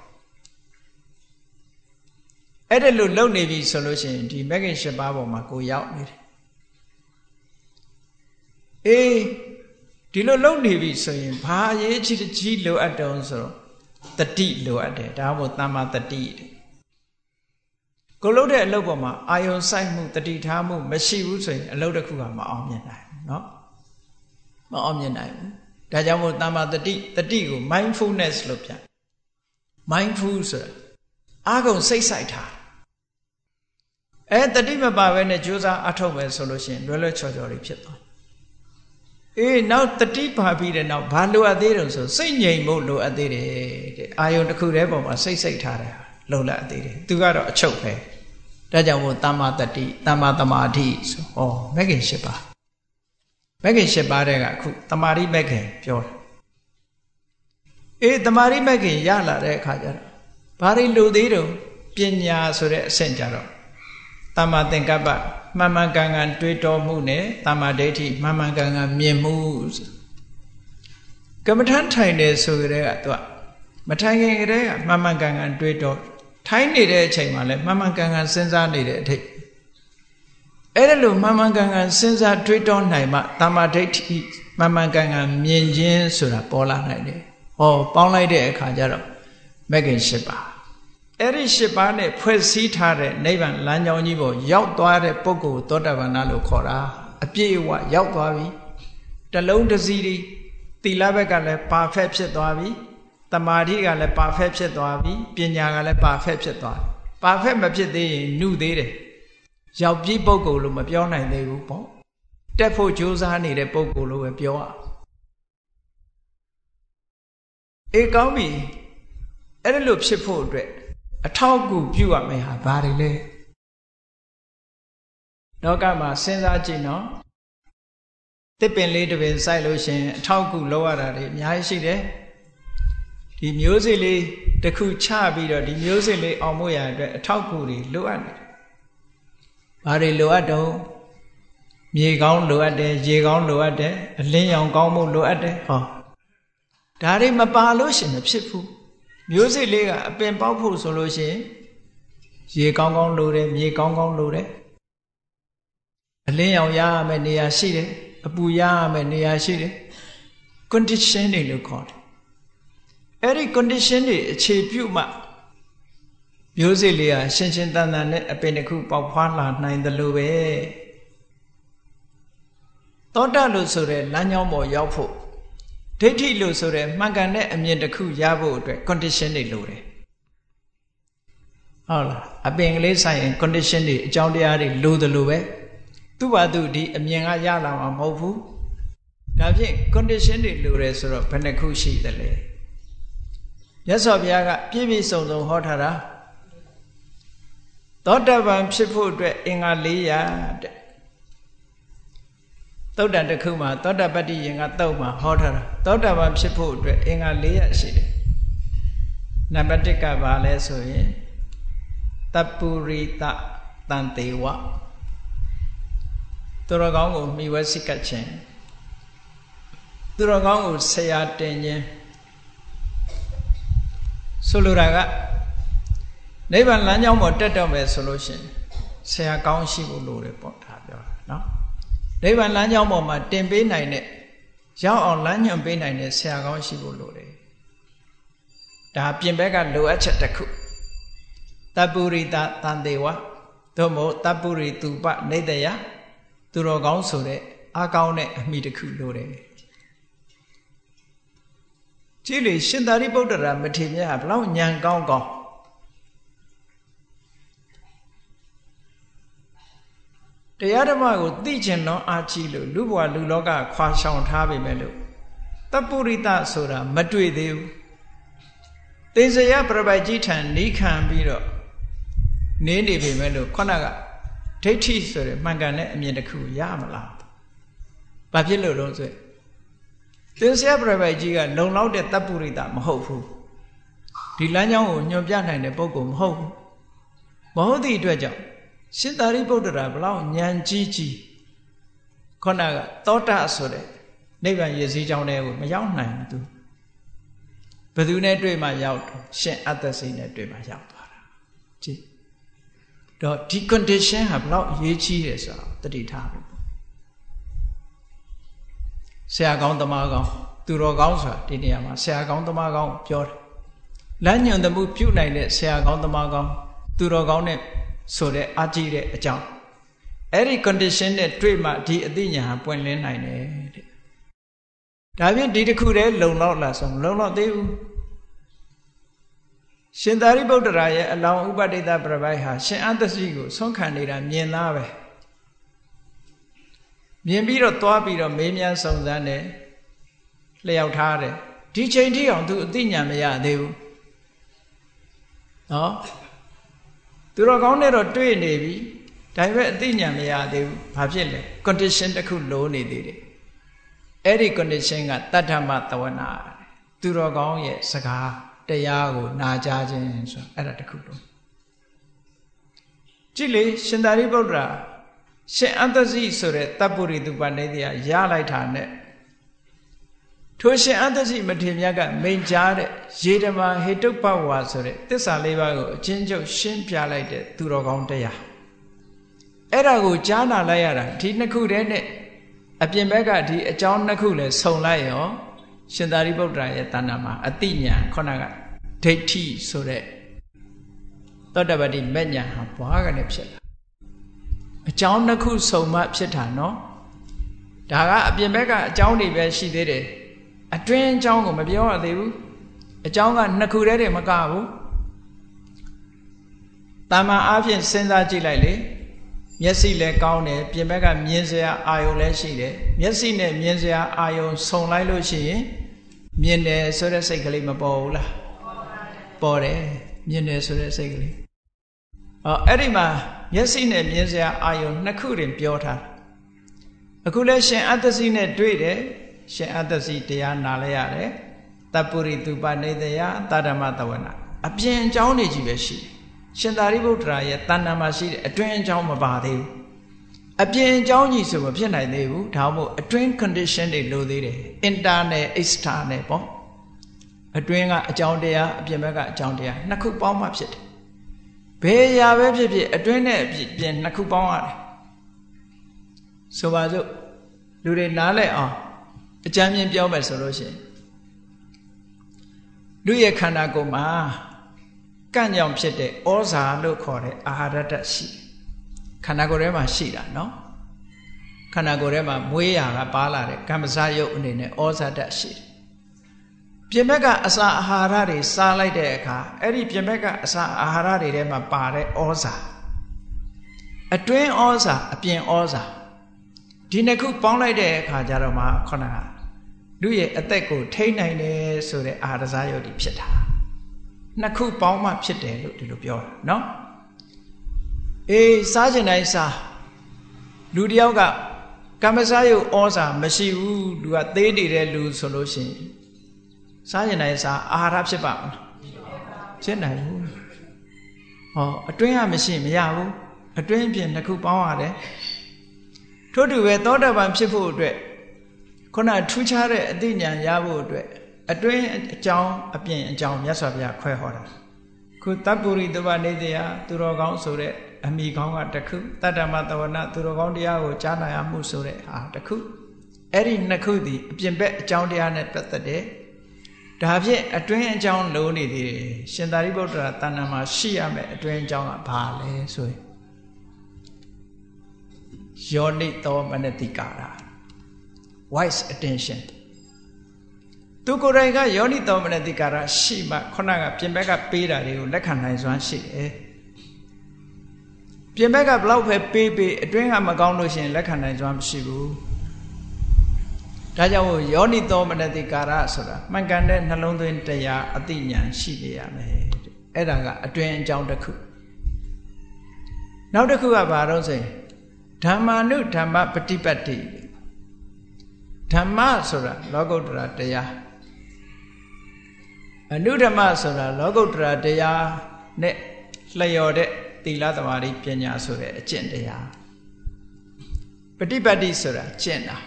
[SPEAKER 1] Edelu low navy solution, the Megan Shababo Mako Yaut. Eh, Dilo low navy saying, Pa ye chi lo at Donso. The tea low at it, I will tama the tea. Golode Loboma, Ion Simu, the tea tamu, Messi would say, a load of Kugama Omnian, no? Ma Omnian. Dajamu tama the tea, the tea, mindfulness lopia. Mindful, sir. I go say sight her. At the Dima Bavene Josa Atome solution, Roller Church or Pieto. Eh, now the deep happy and now Balu Adero, so say ye molo adere. I own the Kurebo, say say Tara, Lola adere. To got a choke. Dajamu Tama the tea, Tama Tamati, so, oh, Megan Shipa. Megan Shipa, Tamari Megan, pure. Eh, the Mari Megan, Yala, Kaja. Pari Ludero, Pinya, so that Senjaro. Tama Tenkaba. Mama Gangan Twito Mune, Tama Deti, Mama Gangan Miemus. Kamatan Tiny so there, Matang there, Mama Gangan Twito, Tiny there, Chamale, Mama Gangan Senza needed it. Edelu, Mama Gangan Senza Twito Naima, Tama Deti, Mama Gangan Mienjin Sura Pola Nide, or Paula de Kajaro, Megan Shipa. Eri Shipane, Puesitare, Navan, Lanyonivo, Yautware, Pogo, Totavanalo Cora, a Piewa, Yautwavi, the Lone Zidi, the Lavagale, Parfepsetavi, the Marigale, Parfepsetavi, Pinyagale, Parfepsetavi. Parfepsetavi knew they. Yaupi Pogo, Lumapiona, they will pop. Therefore, Josani, the Pogo, and Pioa. A gummy, a little ship for dread. အထောက်အကူပြုရမယ်ဟာဘာတွေလဲလောကမှာစဉ်းစားကြည့်နော်တစ်ပင်လေးတစ်ပင်စိုက်လို့ရှင်အထောက်အကူလုပ်ရတာတွေအများကြီးရှိတယ်ဒီမျိုးစေ့လေးတစ်ခုချပြီးတော့ဒီမျိုးစေ့လေးအောင်ဖို့ရအတွက်အထောက်အကူတွေလိုအပ်တယ်ဘာတွေလိုအပ်တော့မြေကောင်းလိုအပ်တယ်ရေကောင်းလိုအပ်တယ်အလင်းရောင်ကောင်းဖို့လိုအပ်တယ်ဟောဒါတွေမပါလို့ရှင်မဖြစ်ဘူးမျိုးစေ့လေးကအပင်ပေါက်ဖို့ဆိုလို့ရှင်ရေကောင်းကောင်းလိုတယ်မြေကောင်းကောင်းလိုတယ်အလင်းရောင်ရရမယ့်နေရာရှိတယ်အပူရရမယ့်နေရာရှိတယ် condition တွေလို့ခေါ်တယ်အဲ့ဒီ condition တွေအခြေပြုမှမျိုးစေ့လေးဟာရှင်းရှင်းတန်တန်နဲ့အပင်တစ်ခုပေါက်ဖွားလာနိုင်တယ်လို့ပဲသောတာလို့ဆိုတဲ့လမ်းကြောင်းပေါ်ရောက်ဖို့ဒိဋ္ဌိလို့ဆိုတဲ့မှန်ကန်တဲ့အမြင်တစ်ခုရဖို့အတွက် condition တွေလိုတယ်ဟုတ်လားအပင်ကလေးဆိုင်ရင် condition တွေအကြောင်းတရားတွေလိုတယ်လို့ပဲသူ့ဘာသူဒီအမြင်ကရလာမှာမဟုတ်ဘူးဒါဖြင့် condition တွေလိုတယ်ဆိုတော့ဘယ်နှခုရှိသလဲမြတ်စွာဘုရားကပြည့်ပြည့်စုံစုံဟောထားတာသောတာပန်ဖြစ်ဖို့အတွက်အင်္ဂါ၄ရာတဲ့သုတ်တန်တစ်ခုမှာသောတာပတ္တိယင်ကသုတ်မှာဟောထားတာသောတာပန်ဖြစ်ဖို့အတွက်အင်္ဂါ၄ရာရှိတယ်နံပါတ်၁ကဘာလဲဆိုရင်တပ္ပုရိတတန်တေဝသူတော်ကောင်းကိုမိဝဲစိတ်ကပ်ခြင်းသူတော်ကောင်းကိုဆရာတင်ခြင်းဆိုလိုတာကနိဗ္ဗာန်လမ်းကြောင်းပေါ်တက်တော့မယ်ဆိုလို့ရှိရင်ဆရာကောင်းရှိဖို့လိုတယ်ပေါ့ဒါပြောတာနော်နိဗ္ဗာန်လမ်းကြောင်းပေါ်မှာတင်ပေးနိုင်တဲ့ရောက်အောင်လမ်းညွှန်ပေးနိုင်တဲ့ဆရာကောင်းရှိဖို့လိုတယ်ဒါပြင်ဘက်ကလိုအပ်ချက်တစ်ခုတပ္ပုရိတတန်တေဝသို့မဟုတ်တပ္ပုရိတုပနေတယသူတော်ကောင်းဆိုတဲ့အကောင်းတဲ့အမိတစ်ခုလိုတယ်ကြည့်လေရှင်သာရိပုတ္တရာမထေရကဘလောက်ဉာဏ်ကောင်းကောင်းတရားဓမ္မကိုသိကျင်တော့အားကြီးလို့လူဘဝလူလောကခွာရှောင်ထားပေမဲ့လို့တပ္ပုရိတဆိုတာမတွေ့သေးဘူးသေစရပြပိုက်ကြီးထံနီးခံပြီးတော့နေနေပေမဲ့လို့ခုနကဒိဋ္ဌိဆိုတဲ့မှန်ကန်တဲ့အမြင်တစ်ခုရမလားဘာဖြစ်လို့လဲဆိုသေစရပြပိုက်ကြီးကလုံလောက်တဲ့တပ္ပုရိတမဟုတ်ဘူးဒီလမ်းကြောင်းကိုညွှန်ပြနိုင်တဲ့ပုဂ္ဂိုလ်မဟုတ်ဘူးမဟုတ်သည့်အတွက်ကြောင့်ရှင်သာရိပုတ္တရာဘလောက်ဉာဏ်ကြီးကြီးခုနကသောတာဆိုတဲ့နိဗ္ဗာန်ရည်စည်းကြောင်းတွေကိုမရောက်နိုင်ဘူးသူဘယ်သူနဲ့တွေ့မှရောက်တော့ရှင်အတ္တစိတ်နဲ့တွေ့မှရောက်သွားတာကြည့်တော့ဒီ condition ဟာဘလောက်အရေးကြီးတယ်ဆိုတော့တတိထားပြီဆရာကောင်းသမားကောင်းသူတော်ကောင်းဆိုတာဒီနေရာမှာဆရာကောင်းသမားကောင်းပြောတယ်လမ်းညွှန်မှုပြုနိုင်တဲ့ဆရာကောင်းသမားကောင်းသူတော်ကောင်းနဲ့ဆိုတဲ့အကြည့်တဲ့အကြောင်းအဲ့ဒီ condition နဲ့တွေ့မှဒီအသိဉာဏ်ပွင့်လင်းနိုင်တယ်တဲ့ဒါဖြင့်ဒီတစ်ခုတည်းလုံလောက်လားဆိုမလုံလောက်သေးဘူးရှင်သာရိပုတ္တရာရဲ့အလောင်းဥပဋိတပြပိုက်ဟာရှင်အတ္တစီကိုဆုံးခံနေတာမြင်သားပဲမြင်ပြီးတော့သွားပြီးတော့မေးမြန်းစုံစမ်းတယ်လျှောက်ထားတယ်ဒီချိန်ထိအောင်သူအသိဉာဏ်မရသေးဘူးနော်သူတော်ကောင်းနဲ့တော့တွေ့နေပြီဒါပေမဲ့အသိဉာဏ်မရသေးဘူးဘာဖြစ်လဲ condition တစ်ခုလိုနေသေးတယ်အဲ့ဒီ condition ကတတ္ထမသဝနာသူတော်ကောင်းရဲ့စကားတရားကိုနာကြားခြင်းဆိုအဲ့ဒါတစ်ခုလို့ကြည့်လေရှင်သာရိပုတ္တရာရှင်အတ္တစီဆိုတဲ့တပ္ပုရိတုပနေတရားရလိုက်တာနဲ့ထိုရှင်အတ္တစီမထေရမြတ်ကမိန့်ကြားတဲ့ယေဓမ္မာဟေတုပ္ပဝါဆိုတဲ့သစ္စာလေးပါးကိုအချင်းချုပ်ရှင်းပြလိုက်တဲ့သူတော်ကောင်းတရားအဲ့ဒါကိုကြားနာလိုက်ရတာဒီနှစ်ခုတည်းနဲ့အပြင်ဘက်ကဒီအကြောင်းနှစ်ခုလည်းစုံလိုက်ရောရှင်သာရိပုတ္တရာရဲ့တဏ္ဍာမှာအတိညာခုနကဒိဋ္ဌိဆိုတဲ့သောတပတ္တိမဉ္ဇဉ်ဟာဘွားကနေဖြစ်လာအကြောင်းနှစ်ခုစုံမှဖြစ်တာနော်ဒါကအပြင်ဘက်ကအကြောင်းတွေပဲရှိသေးတယ်အတွင်းအကြောင်းကိုမပြောရသေးဘူးအကြောင်းကနှစ်ခုတည်းတည်းမကဘူးတာမန်အားဖြင့်စဉ်းစားကြည့်လိုက်လေမျက်စိလည်းကောင်းတယ်ပြင်ဘက်ကမြင်စရာအာယုံလည်းရှိတယ်မျက်စိနဲ့မြင်စရာအာယုံဆုံလိုက်လို့ရှိရင်မြင်တယ်ဆိုတဲ့စိတ်ကလေးမပေါ်ဘူးလားပေါ်တယ်မြင်တယ်ဆိုတဲ့စိတ်ကလေးအော်အဲ့ဒီမှာမျက်စိနဲ့မြင်စရာအာယုံနှစ်ခုတွင်ပြောထားအခုလဲရှင်အတ္တစီနဲ့တွေ့တယ်ရှင်အတ္တစီတရားနာလဲရတယ်တပ္ပုရိတုပနေတယသတ္တမတဝနာအပြင်အကြောင်းတွေကြီးပဲရှိတယ်ရှင်သာရိပုတ္တရာရဲ့တဏ္ဍာမှာရှိတဲ့အတွင်းအကြောင်းမပါသေးဘူးအပြင်အကြောင်းကြီးဆိုမဖြစ်နိုင်သေးဘူးဒါမှမဟုတ်အတွင်း condition တွေလိုသေးတယ် internal external ပေါ့အတွင်းကအကြောင်းတရားအပြင်ဘက်ကအကြောင်းတရားနှစ်ခုပေါင်းမှဖြစ်တယ်ဘယ်ရာပဲဖြစ်ဖြစ်အတွင်းနဲ့အပြင်နှစ်ခုပေါင်းရတယ်ဆိုပါစို့လူတွေနားလည်အောင်အကြမ်းမြင်ပြောမယ်ဆိုလို့ရှိရင်လူရဲ့ခန္ဓာကိုယ်မှာကန့်ကြောင့်ဖြစ်တဲ့ဩဇာလို့ခေါ်တဲ့အာဟာရဓာတ်ရှိခန္ဓာကိုယ်ထဲမှာရှိတာနော်ခန္ဓာကိုယ်ထဲမှာမွေးရာကပါလာတဲ့ကမ္မဇယုတ်အနေနဲ့ဩဇာဓာတ်ရှိတယ်ပြင်ဘက်ကအစာအာဟာရတွေစားလိုက်တဲ့အခါအဲ့ဒီပြင်ဘက်ကအစာအာဟာရတွေထဲမှာပါတဲ့ဩဇာအတွင်းဩဇာအပြင်ဩဇာဒီနှစ်ခုပေါင်းလိုက်တဲ့အခါကျတော့မှခုနကလူရဲ့အသက်ကိုထိန်းနိုင်တယ်ဆိုတဲ့အာဟာရဇာယုတ်တွေဖြစ်တာနှစ်ခုပေါင်းမှဖြစ်တယ်လို့ဒီလိုပြောတာနော်အေးစားခြင်းတိုင်းစားလူတယောက်ကကမ္မဇယုတ်ဩဇာမရှိဘူးလူကသေးနေတဲ့လူဆိုလို့ရှိရင်စားရင်တိုင်းစားအာဟာရဖြစ်ပါမလားဖြစ်နိုင်ဘူးဟောအတွင်းကမရှိမရဘူးအတွင်းပြင်တစ်ခုပေါင်းရတယ်ထို့တူပဲသောတာပန်ဖြစ်ဖို့အတွက်ခုနထူးခြားတဲ့အသိဉာဏ်ရဖို့အတွက်အတွင်းအကြောင်းအပြင်အကြောင်းမြတ်စွာဘုရားခွဲဟောတာခုတပ္ပုရိတ္တဝနေတရားသူတော်ကောင်းဆိုတဲ့အမိကောင်းကတစ်ခုတတ္တမတဝနာသူတော်ကောင်းတရားကိုကြားနာရမှုဆိုတဲ့ဟာတစ်ခုအဲ့ဒီနှစ်ခုဒီအပြင်ဘက်အကြောင်းတရားနဲ့ပတ်သက်တဲ့ဒါဖြင့်အတွင်းအကြောင်းလုံးနေသေးတယ်ရှင်သာရိပုတ္တရာတဏ္ဍာမှာရှိရမယ်အတွင်းအကြောင်းကဘာလဲဆိုရင်ယောနိသောမနတိကာရ wise attention သူကိုယ်တိုင်ကယောနိသောမနတိကာရရှိမှခုနကပြင်ဘက်ကပေးတာတွေကိုလက်ခံနိုင်စွမ်းရှိတယ်ပြင်ဘက်ကဘလောက်ပဲပေးပေးအတွင်းကမကောင်းလို့ရှိရင်လက်ခံနိုင်စွမ်းမရှိဘူးဒါကြောင့်ယောနိသောမနတိကာရဆိုတာမှန်ကန်တဲ့နှလုံးသွင်းတရားအသိဉာဏ်ရှိနေရမယ်အဲ့ဒါကအတွင်းအကြောင်းတစ်ခုနောက်တစ်ခုကဘာလို့ဆိုရင်ဓမ္မာနုဓမ္မပฏิပတ်တိဓမ္မဆိုတာလောကုတ္တရာတရားအနုဓမ္မဆိုတာလောကုတ္တရာတရားနဲ့လျော်တဲ့သီလသမာဓိပညာဆိုတဲ့အကျင့်တရားပฏิပတ်တိဆိုတာကျင့်တာ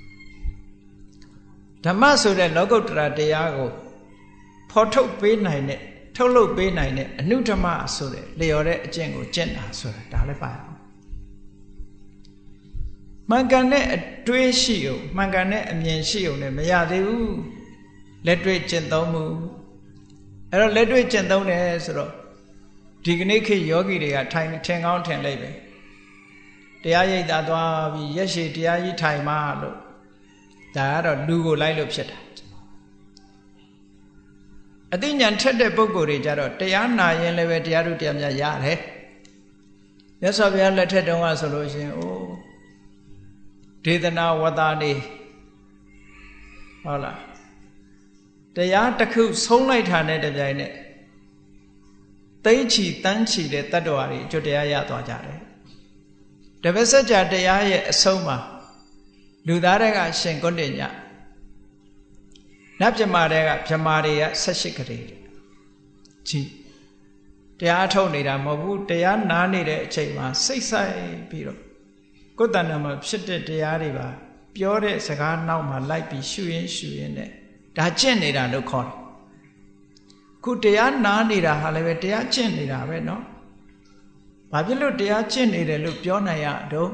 [SPEAKER 1] ဓမ္မဆိုတဲ့လောကုတ္တရာတရားကိုဖော်ထုတ်ပေးနိုင်တဲ့ထုတ်လုပ်ပေးနိုင်တဲ့အနုဓမ္မဆိုတဲ့လျော်တဲ့အကျင့်ကိုကျင့်တာဆိုတာဒါလည်းပါအောင်မှန်ကန်တဲ့အတွေးရှိုံမှန်ကန်တဲ့အမြင်ရှိုံနဲ့မရသေးဘူးလက်တွေ့ကျင့်သုံးမှုအဲ့တော့လက်တွေ့ကျင့်သုံးတယ်ဆိုတော့ဒီကနေ့ခေတ်ယောဂီတွေကထိုင်ထင်ကောင်းထင်လိုက်ပဲတရားရိပ်သာသွားပြီးရက်ရှည်တရားကြီးထိုင်မှလို့ဒါကတော့လူကိုလိုက်လို့ဖြစ်တာအသိဉာဏ်ထက်တဲ့ပုဂ္ဂိုလ်တွေကြတော့တရားနာရင်လည်းပဲတရားတို့တရားများရတယ်မြတ်စွာဘုရားလက်ထက်တုန်းကဆိုလို့ရှိရင်အိုးဒေသနာဝတ္တနေဟုတ်လားတရားတစ်ခုဆုံးလိုက်တာနဲ့တပြိုင်နက်သိချီတန်းချီတဲ့တတ္တဝါတွေအကျိုးတရားရသွားကြတယ်တပည့်စัจ जा တရားရဲ့အဆုံးမှာလူသားတွေကရှင်ကုဋ္ဌိညနတ်ပြမာတွေကပြမာတွေကဆက်ရှိကလေးကြီးတရားထုတ်နေတာမဟုတ်ဘူးတရားနားနေတဲ့အချိန်မှာစိတ်ဆိုင်ပြီးတော့ကိုယ်တဏ္ဍာမှာဖြစ်တဲ့တရားတွေပါပြောတဲ့စကားနောက်မှာလိုက်ပြီးရှုရင်းရှုရင်းနဲ့ဒါကျင့်နေတာလို့ခေါ်တယ်ခုတရားနားနေတာဟာလည်းပဲတရားကျင့်နေတာပဲเนาะဘာဖြစ်လို့တရားကျင့်နေတယ်လို့ပြောနိုင်ရတော့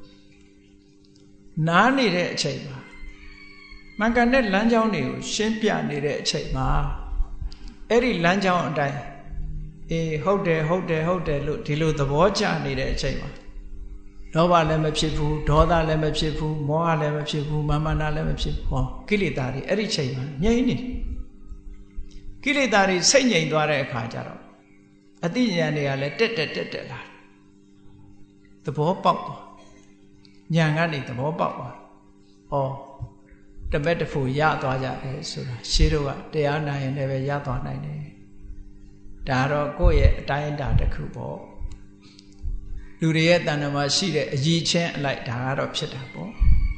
[SPEAKER 1] နားနေတဲ့အချိန်မှာမှန်ကန်တဲ့လမ်းကြောင်းတွေကိုရှင်းပြနေတဲ့အချိန်မှာအဲ့ဒီလမ်းကြောင်းအတိုင်းအေးဟုတ်တယ်ဟုတ်တယ်ဟုတ်တယ်လို့ဒီလိုသဘောကျနေတဲ့အချိန်မှာလောဘလည်းမဖြစ်ဘူးဒေါသလည်းမဖြစ်ဘူးမောဟလည်းမဖြစ်ဘူးမာမနာလည်းမဖြစ်ဘူးဟောကိလေသာတွေအဲ့ဒီချိန်မှာငြိမ့်နေကိလေသာတွေစိတ်ငြိမ်သွားတဲ့အခါကျတော့အသိဉာဏ်တွေကလည်းတက်တက်တက်တက်လာသဘောပေါက်သွားဉာဏ်ကနေသဘောပေါက်သွားဩတပည့်တဖို့ရသွားကြတယ်ဆိုတာရှင်းတော့ကတရားနာရင်လည်းပဲရသွားနိုင်တယ်ဒါတော့ကိုယ့်ရဲ့အတိုင်းအတာတစ်ခုပေါ့လူတွေရဲ့တဏ္ဍာမှာရှိတဲ့အရည်ချင်းအလိုက်ဒါကတော့ဖြစ်တာပေါ့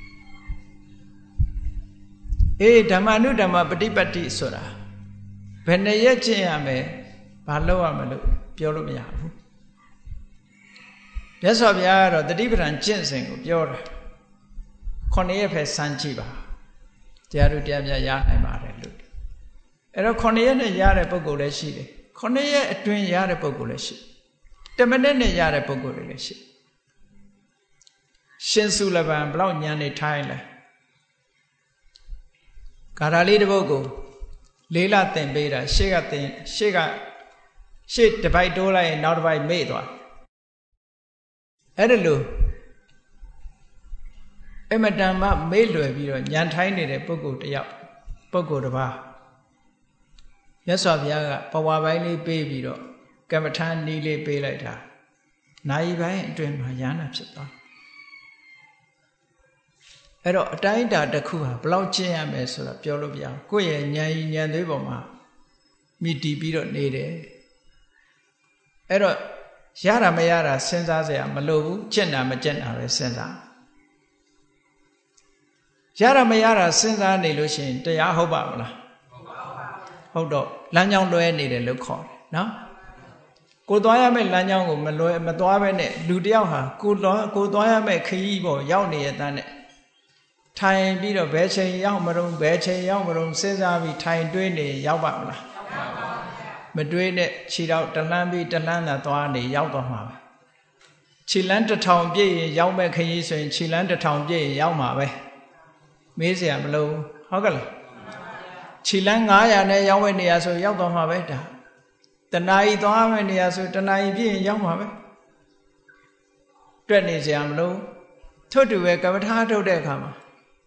[SPEAKER 1] အေးဓမ္မနုဓမ္မပฏิပတ်တိဆိုတာဘယ်နဲ့ရက်ကျင့်ရမယ်ဘာလုပ်ရမလို့ပြောလို့မရဘူးမြတ်စွာဘုရားကတော့တတိပဌာန်ကျင့်စဉ်ကိုပြောတာခုနှစ်ရက်ပဲစမ်းကြည့်ပါတရားတို့တရားများရနိုင်ပါတယ်လို့အဲ့တော့ခုနှစ်ရက်နဲ့ရတဲ့ပုဂ္ဂိုလ်လည်းရှိတယ်ခုနှစ်ရက်အတွင်းရတဲ့ပုဂ္ဂိုလ်လည်းရှိတမိနစ်နဲ့ရတဲ့ပုဂ္ဂိုလ်တွေလည်းရှိရှင်စုလပံဘလောက်ဉာဏ်နေထိုင်လဲကာထာလေးတစ်ပုဒ်ကိုလေးလသင်ပေးတာရှေ့ကသင်ရှေ့ကရှေ့တစ်ပိုက်တိုးလိုက်ရင်နောက်တစ်ပိုက်မေ့သွားအဲ့ဒါလို့အမတန်မှမေ့လွယ်ပြီးတော့ဉာဏ်ထိုင်နေတဲ့ပုဂ္ဂိုလ်တစ်ယောက်ပုဂ္ဂိုလ်တစ်ပါးမြတ်စွာဘုရားကပဝါပိုင်းလေးပေးပြီးတော့ကမ္မထာနီးလေးပေးလိုက်တာနိုင်ပိုင်းအတွင်းမှာရဟန္တာဖြစ်သွားအဲ့တော့အတိုင်းအတာတစ်ခုဟာဘလောက်ကျင့်ရမယ်ဆိုတော့ပြောလို့မရဘူးကိုယ့်ရဲ့ဉာဏ်ရည်ဉာဏ်သွေးပေါ်မှာမိတည်ပြီးတော့နေတယ်အဲ့တော့ရတာမရတာစဉ်းစားစရာမလိုဘူးကျင့်တာမကျင့်တာပဲစဉ်းစားရတာမရတာစဉ်းစားနေလို့ရှိရင်တရားဟုတ်ပါမလားဟုတ်တော့လမ်းကြောင်းလွဲနေတယ်လို့ခေါ်တယ်နော်ကိုသွားရမယ့်လမ်းကြောင်းကိုမလွဲမသွားဘဲနဲ့လူတယောက်ဟာကိုသွားကိုသွားရမယ့်ခရီးပေါ်ရောက်နေရတဲ့နဲ့ထိုင်ပြီးတော့ဘယ်ချိန်ရောက်မလို့ဘယ်ချိန်ရောက်မလို့စဉ်းစားပြီးထိုင်တွေးနေရောက်ပါမလားမတွေးနဲ့ခြေတော့တလန်းပြီးတလန်းသာသွားနေရောက်တော့မှာပဲခြေလန်းတစ်ထောင်ပြည့်ရင်ရောက်မဲ့ခရီးဆိုရင်ခြေလန်းတစ်ထောင်ပြည့်ရင်ရောက်မှာပဲမေးစရာမလိုဟုတ်ကလားခြေလန်းငါးရာနဲ့ရောက်မဲ့နေရာဆိုရောက်တော့မှာပဲဒါတဏှာကြီးသွားမဲ့နေရာဆိုတဏှာကြီးပြည့်ရင်ရောက်မှာပဲတွက်နေစရာမလိုထို့တူပဲကမ္မထာထုတ်တဲ့အခါမှာ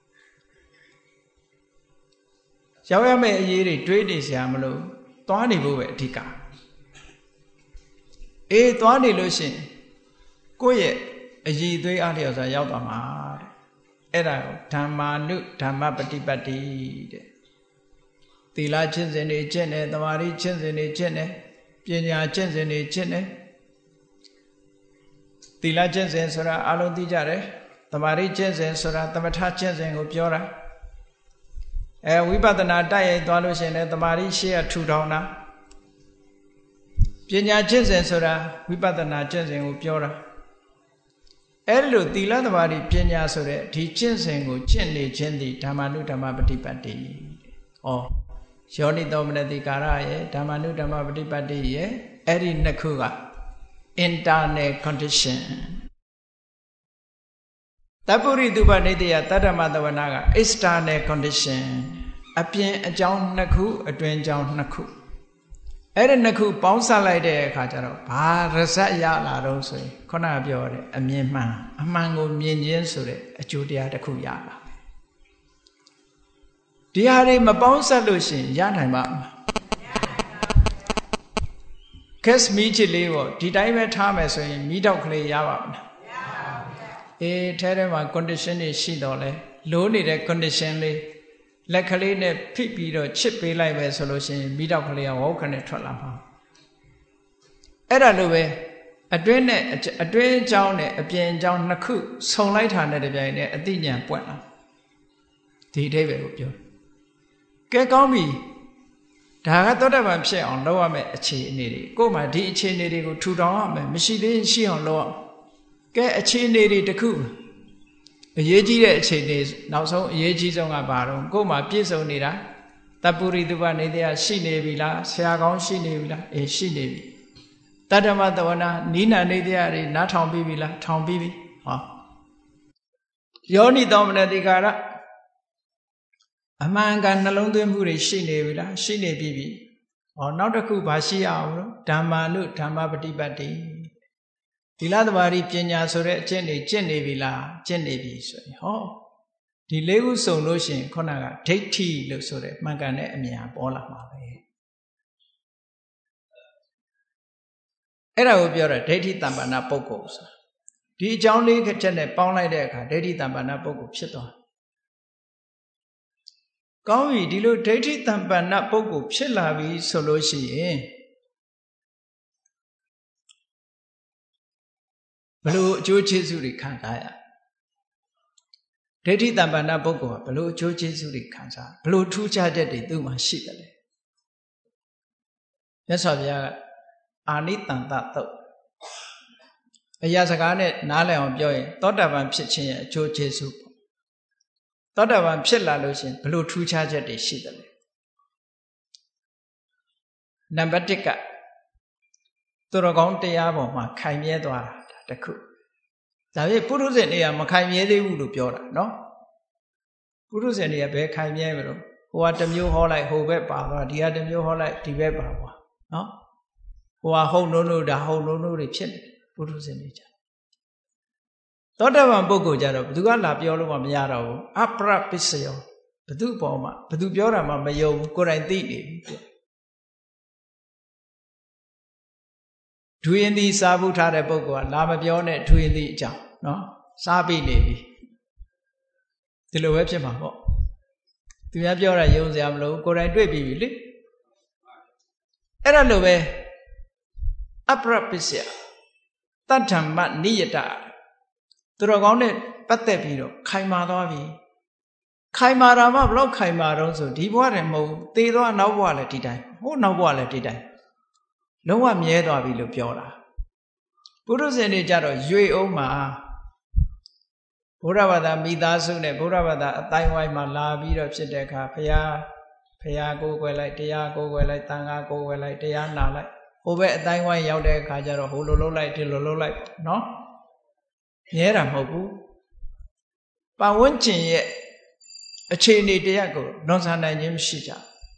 [SPEAKER 1] ရောက်ရမယ့်အရေးတွေတွေးနေစရာမလိုသွားနေဖို့ပဲအဓိကအေးသွားနေလို့ရှိရင်ကိုယ့်ရဲ့အည်သွေးအားလျော်စွာရောက်သွားမှာတဲ့အဲ့ဒါကိုဓမ္မာနုဓမ္မပฏิပတ်တိတဲ့သီလကျင့်စဉ်တွေကျင့်တယ်သမာဓိကျင့်စဉ်တွေကျင့်တယ်ပညာကျင့်စဉ်တွေကျင့်တယ်သီလကျင့်စဉ်ဆိုတာအလုံးသိကြတယ်သမာဓိကျင့်စဉ်ဆိုတာသမထကျင့်စဉ်ကိုပြောတာအဲဝိပဿနာတိုက်ရိုက်သွားလို့ရှိရင်လည်းသမာဓိရှေ့ကထူထောင်တာပညာကျင့်စဉ်ဆိုတာဝိပဿနာကျင့်စဉ်ကိုပြောတာအဲ့လိုသီလသမာဓိပညာဆိုတဲ့ဒီကျင့်စဉ်ကိုကျင့်နေခြင်းသည်ဓမ္မနုဓမ္မပฏิပတ်တိဩယောနိသောမနတိကာရရဲ့ဓမ္မနုဓမ္မပฏิပတ်တိရဲ့အဲ့ဒီနှစ်ခုက internal condition တပုရိတုပနိတယတတ္တမတဝနာက external condition အပြင်အကြောင်းနှစ်ခုအတွင်းအကြောင်းနှစ်ခုအဲ့ဒီနှစ်ခုပေါင်းစပ်လိုက်တဲ့အခါကျတော့ဘာရဇတ်ရလာတော့ဆိုရင်ခုနကပြောတဲ့အမြင်မှန်အမှန်ကိုမြင်ခြင်းဆိုတဲ့အကျိုးတရားတစ်ခုရလာဒီဟာတွေမပေါင်းစပ်လို့ရှိရင်ရနိုင်ပါ့မလားကက်စမီချစ်လေးပေါ့ဒီတိုင်းပဲထားမယ်ဆိုရင်မီးတောက်ကလေးရပါမလားအေးထဲထဲမှာ condition တွေရှိတော့လဲလိုးနေတဲ့ condition လေးလက်ကလေးနဲ့ဖိပြီးတော့ချစ်ပေးလိုက်ပဲဆိုလို့ရှိရင်မိတော့ကလေးကဝေါခနဲ့ထွက်လာမှာအဲ့ဒါလိုပဲအတွင်းနဲ့အတွင်းအကြောင်းနဲ့အပြင်အကြောင်းနှစ်ခုဆုံလိုက်တာနဲ့တပြိုင်တည်းအသိဉာဏ်ပွင့်လာဒီအဓိပ္ပာယ်ကိုပြောကဲကောင်းပြီဒါကသောတပန်ဖြစ်အောင်လုပ်ရမယ့်အခြေအနေတွေကိုယ်မှဒီအခြေအနေတွေကိုထူထောင်ရမယ်မရှိသေးရင်ရှိအောင်လုပ်ရကဲအခြေအနေတွေတစ်ခုအရေးကြီးတဲ့အခြေအနေနောက်ဆုံးအရေးကြီးဆုံးကဘာတော့ကိုယ်မှာပြည့်စုံနေတာတပုရိတုပနေတရားရှိနေပြီလားဆရာကောင်းရှိနေပြီလားအေးရှိနေပြီတတ္တမတဝနာနိနာနေတရားတွေနားထောင်ပြီးပြီလားထောင်ပြီးပြီဟောယောနိသောမနတိကာရအမှန်ကန်နှလုံးသွင်းမှုတွေရှိနေပြီလားရှိနေပြီပြီဟောနောက်တစ်ခုဘာရှိရအောင်လို့ဓမ္မာနုဓမ္မပฏิပတ်တိသီလသမာဓိပညာဆိုတဲ့အကျင့်တွေကျင့်နေပြီလားကျင့်နေပြီဆိုရင်ဟောဒီလေးခုစုံလို့ရှိရင်ခုနကဒိဋ္ဌိလို့ဆိုတဲ့မှန်ကန်တဲ့အမြင်ပေါ်လာမှာပဲအဲ့ဒါကိုပြောတာဒိဋ္ဌိတမ္ပန္နပုဂ္ဂိုလ်ဆိုဒီအကြောင်းလေးတစ်ချက်နဲ့ပေါင်းလိုက်တဲ့အခါဒိဋ္ဌိတမ္ပန္နပုဂ္ဂိုလ်ဖြစ်သွားကောင်းပြီဒီလိုဒိဋ္ဌိတမ္ပန္နပုဂ္ဂိုလ်ဖြစ်လာပြီဆိုလို့ရှိရင်ဘလို့အကျိုးကျေးဇူးတွေခံစားရဒိဋ္ဌိတမ္ပန္နပုဂ္ဂိုလ်ကဘလို့အကျိုးကျေးဇူးတွေခံစားဘလို့ထူးခြားချက်တွေသူ့မှာရှိတယ်လေမြတ်စွာဘုရားကအာနိတန္တသုတ်အရာစကားနဲ့နားလည်အောင်ပြောရင်သောတာပန်ဖြစ်ခြင်းရဲ့အကျိုးကျေးဇူးပေါ့သောတာပန်ဖြစ်လာလို့ရှိရင်ဘလို့ထူးခြားချက်တွေရှိတယ်လေနံပါတ်တစ်ကသူတော်ကောင်းတရားပေါ်မှာခိုင်မြဲသွားတာတခုဒါပေမဲ့ပုရုဇဉ်တွေကမခိုင်မြဲသေးဘူးလို့ပြောတာနော်ပုရုဇဉ်တွေကဘယ်ခိုင်မြဲမလို့ဟိုကတစ်မျိုးဟောလိုက်ဟိုဘက်ပါသွားဒီကတစ်မျိုးဟောလိုက်ဒီဘက်ပါသွားနော်ဟိုကဟုတ်နိုးနိုးဒါဟုတ်နိုးနိုးတွေဖြစ်နေပုရုဇဉ်တွေကြသောတာပန်ပုဂ္ဂိုလ်ကြတော့ဘယ်သူကလာပြောလို့မှမရတော့ဘူးအပရပစ္စယောဘယ်သူပေါ်မှာဘယ်သူပြောတာမှမယုံဘူးကိုယ်တိုင်သိနေပြီဒူရင်ဒီစားဖို့ထားတဲ့ပုဂ္ဂိုလ်ကလာမပြောနဲ့ဒူရင်ဒီအကြောင်းနော်စားပြီးနေပြီဒီလိုပဲဖြစ်မှာပေါ့သူများပြောတာယုံစရာမလိုကိုယ်တိုင်တွေ့ပြီးပြီလေအဲ့ဒါလိုပဲအပရပစ္စယတတ္ထမနိယတသူတော်ကောင်းနဲ့ပတ်သက်ပြီးတော့ခိုင်မာသွားပြီခိုင်မာတာမှဘလို့ခိုင်မာတော့ဆိုဒီဘဝတည်းမဟုတ်သေသွားနောက်ဘဝလည်းဒီတိုင်းဟိုနောက်ဘဝလည်းဒီတိုင်းလုံးဝမြဲသွားပြီလို့ပြောတာပုရုဇဉ်တွေကြတော့ရွေအောင်မှာဘုရားဘာသာမိသားစုနဲ့ဘုရားဘာသာအတိုင်းဝိုင်းမှာလာပြီးတော့ဖြစ်တဲ့အခါဘုရားဘုရားကိုယ်ွယ်လိုက်တရားကိုယ်ွယ်လိုက်တန်ခါကိုယ်ွယ်လိုက်တရားနာလိုက်ဟိုဘက်အတိုင်းဝိုင်းရောက်တဲ့အခါကျတော့ဟိုလိုလုံးလိုက်ဒီလိုလုံးလိုက်နော်မြဲတာမဟုတ်ဘူးပတ်ဝန်းကျင်ရဲ့အခြေအနေတရားကိုလွန်ဆန်နိုင်ခြင်းမရှိကြ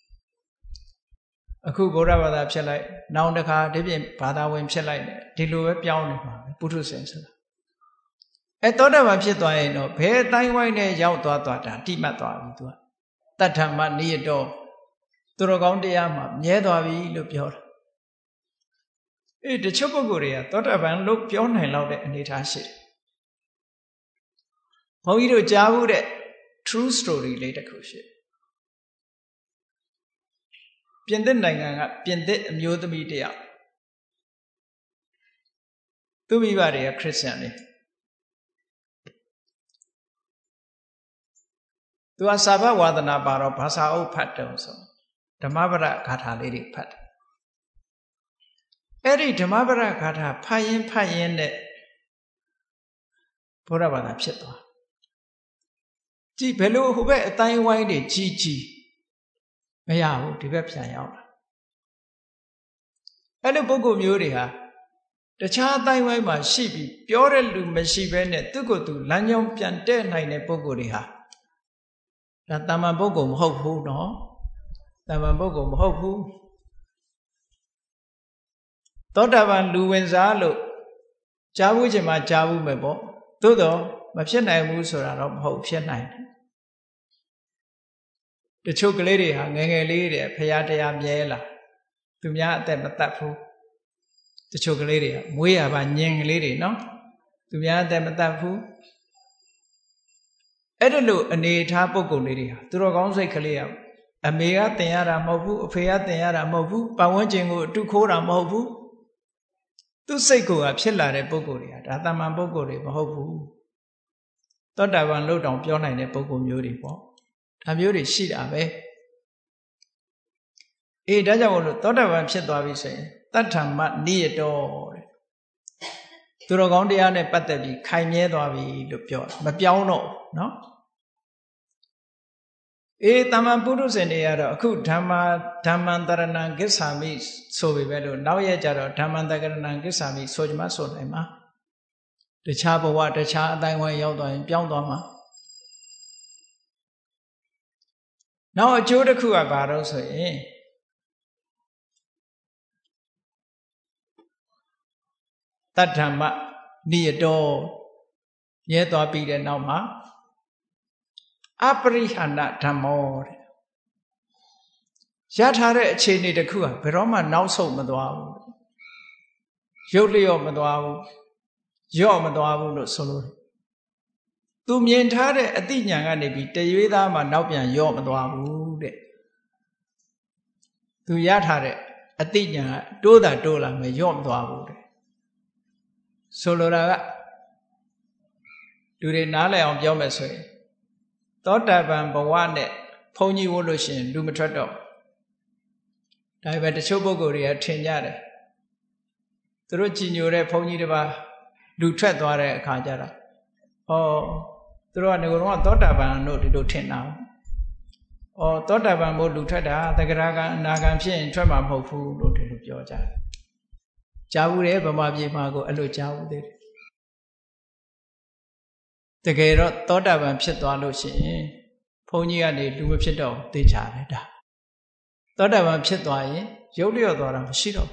[SPEAKER 1] အခုဗုဒ္ဓဘာသာဖြစ်လိုက်နောက်တစ်ခါဒီပြင်ဘာသာဝင်ဖြစ်လိုက်ဒီလိုပဲပြောင်းနေမှာပုထုဇဉ်ဆိုတာအဲသောတာပန်ဖြစ်သွားရင်တော့ဘယ်အတိုင်းဝိုင်းနဲ့ရောက်သွားသွားတာတိမှတ်သွားပြီသူကတတ္ထမနိယတောသူတော်ကောင်းတရားမှာမြဲသွားပြီလို့ပြောတာအေးတချို့ပုဂ္ဂိုလ်တွေကသောတာပန်လို့ပြောနိုင်လောက်တဲ့အနေအထားရှိတယ်ဘုန်းကြီးတို့ကြားဘူးတဲ့ true story လေးတစ်ခုရှိတယ်ပြင်သစ်နိုင်ငံကပြင်သစ်အမျိုးသမီးတယောက်သူမိဘတွေကခရစ်ယာန်တွေသူကစာဘဝါဒနာပါတော့ဘာသာအုပ်ဖတ်တယ်ဆိုဓမ္မပဒဂါထာလေးတွေဖတ်တယ်အဲ့ဒီဓမ္မပဒဂါထာဖတ်ရင်ဖတ်ရင်နဲ့ဘုရားဘာသာဖြစ်သွားကြည့်ဘယ်လိုဟိုဘက်အတိုင်းဝိုင်းတွေကြီးကြီးမရဘူးဒီဘက်ပြန်ရောက်လာအဲ့လိုပုဂ္ဂိုလ်မျိုးတွေဟာတခြားအတိုင်းဝိုင်းမှာရှိပြီးပြောတဲ့လူမရှိဘဲနဲ့သူ့ကိုယ်သူလမ်းကြောင်းပြန်တဲ့နိုင်တဲ့ပုဂ္ဂိုလ်တွေဟာဒါတမန်ပုဂ္ဂိုလ်မဟုတ်ဘူးနော်တမန်ပုဂ္ဂိုလ်မဟုတ်ဘူးသောတာပန်လူဝင်စားလို့ကြားဘူးခြင်းမှာကြားဘူးမယ်ပေါ့သို့တော့မဖြစ်နိုင်ဘူးဆိုတာတော့မဟုတ်ဖြစ်နိုင်တယ်တချို့ကလေးတွေဟာငယ်ငယ်လေးတွေဖရာတရားမြဲလာသူများအသက်မတတ်ဘူးတချို့ကလေးတွေကမွေးရပါညင်ကလေးတွေနော်သူများအသက်မတတ်ဘူးအဲ့ဒါလို့အနေထားပုဂ္ဂိုလ်လေးတွေဟာသူတော်ကောင်းစိတ်ကလေးကအမေကတင်ရတာမဟုတ်ဘူးအဖေကတင်ရတာမဟုတ်ဘူးပတ်ဝန်းကျင်ကိုအတုခိုးတာမဟုတ်ဘူးသူစိတ်ကိုကဖြစ်လာတဲ့ပုဂ္ဂိုလ်တွေဟာဒါတမန်ပုဂ္ဂိုလ်တွေမဟုတ်ဘူးသောတာပန်လို့တောင်ပြောနိုင်တဲ့ပုဂ္ဂိုလ်မျိုးတွေပေါ့ဒါမျိုးတွေရှိတာပဲအေးဒါကြောင့်မို့လို့သောတာပန်ဖြစ်သွားပြီဆိုရင်တတ္ထမနိယတောတဲ့သူတော်ကောင်းတရားနဲ့ပတ်သက်ပြီးခိုင်မြဲသွားပြီလို့ပြောတာမပြောင်းတော့နော်အေးတမန်ပုရုဇဉ်တွေကတော့အခုဓမ္မဓမ္မံတရဏံကိစ္ဆာမိဆိုပေမဲ့လို့နောက်ရက်ကျတော့ဓမ္မံတရဏံကိစ္ဆာမိဆိုကြမှာဆိုနိုင်မှာတခြားဘဝတခြားအတိုင်းဝိုင်းရောက်သွားရင်ပြောင်းသွားမှာနောက်အကျိုးတစ်ခုကဘာလို့ဆိုရင်တတ္ထမနိယတောရဲသွားပြီးတဲ့နောက်မှာအပရိဟဏဓမ္မောတဲ့ရထားတဲ့အခြေအနေတစ်ခုကဘယ်တော့မှနောက်ဆုတ်မသွားဘူးရုပ်လျော့မသွားဘူးရော့မသွားဘူးလို့ဆိုလို့သူမြင်ထားတဲ့အသိဉာဏ်ကနေပြီးတရွေးသားမှနောက်ပြန်ရော့မသွားဘူးတဲ့သူရထားတဲ့အသိဉာဏ်ကတိုးတာတိုးလာမယ်ရော့မသွားဘူးတဲ့ဆိုလိုတာကလူတွေနားလည်အောင်ပြောမယ်ဆိုရင်သောတာပန်ဘဝနဲ့ဘုန်းကြီးဝတ်လို့ရှိရင်လူမထွက်တော့ဒါပေမဲ့တချို့ပုဂ္ဂိုလ်တွေကထင်ကြတယ်သူတို့ကြည်ညိုတဲ့ဘုန်းကြီးတစ်ပါးလူထွက်သွားတဲ့အခါကျတော့ဩသူတို့ကနေကတော့သောတာပန်တို့ဒီလိုထင်တာဩသောတာပန်ဘုလူထွက်တာသက္ကရာကအနာဂံဖြစ်ရင်ထွက်မှာမဟုတ်ဘူးလို့ဒီလိုပြောကြတယ်ကြားဘူးတယ်ဗမာပြည်မှာကိုအဲ့လိုကြားဘူးသေးတယ်တကယ်တော့သောတာပန်ဖြစ်သွားလို့ရှိရင်ဘုန်းကြီးကနေလူမဖြစ်တော့သိချတယ်ဒါသောတာပန်ဖြစ်သွားရင်ရုပ်လျော့သွားတာမရှိတော့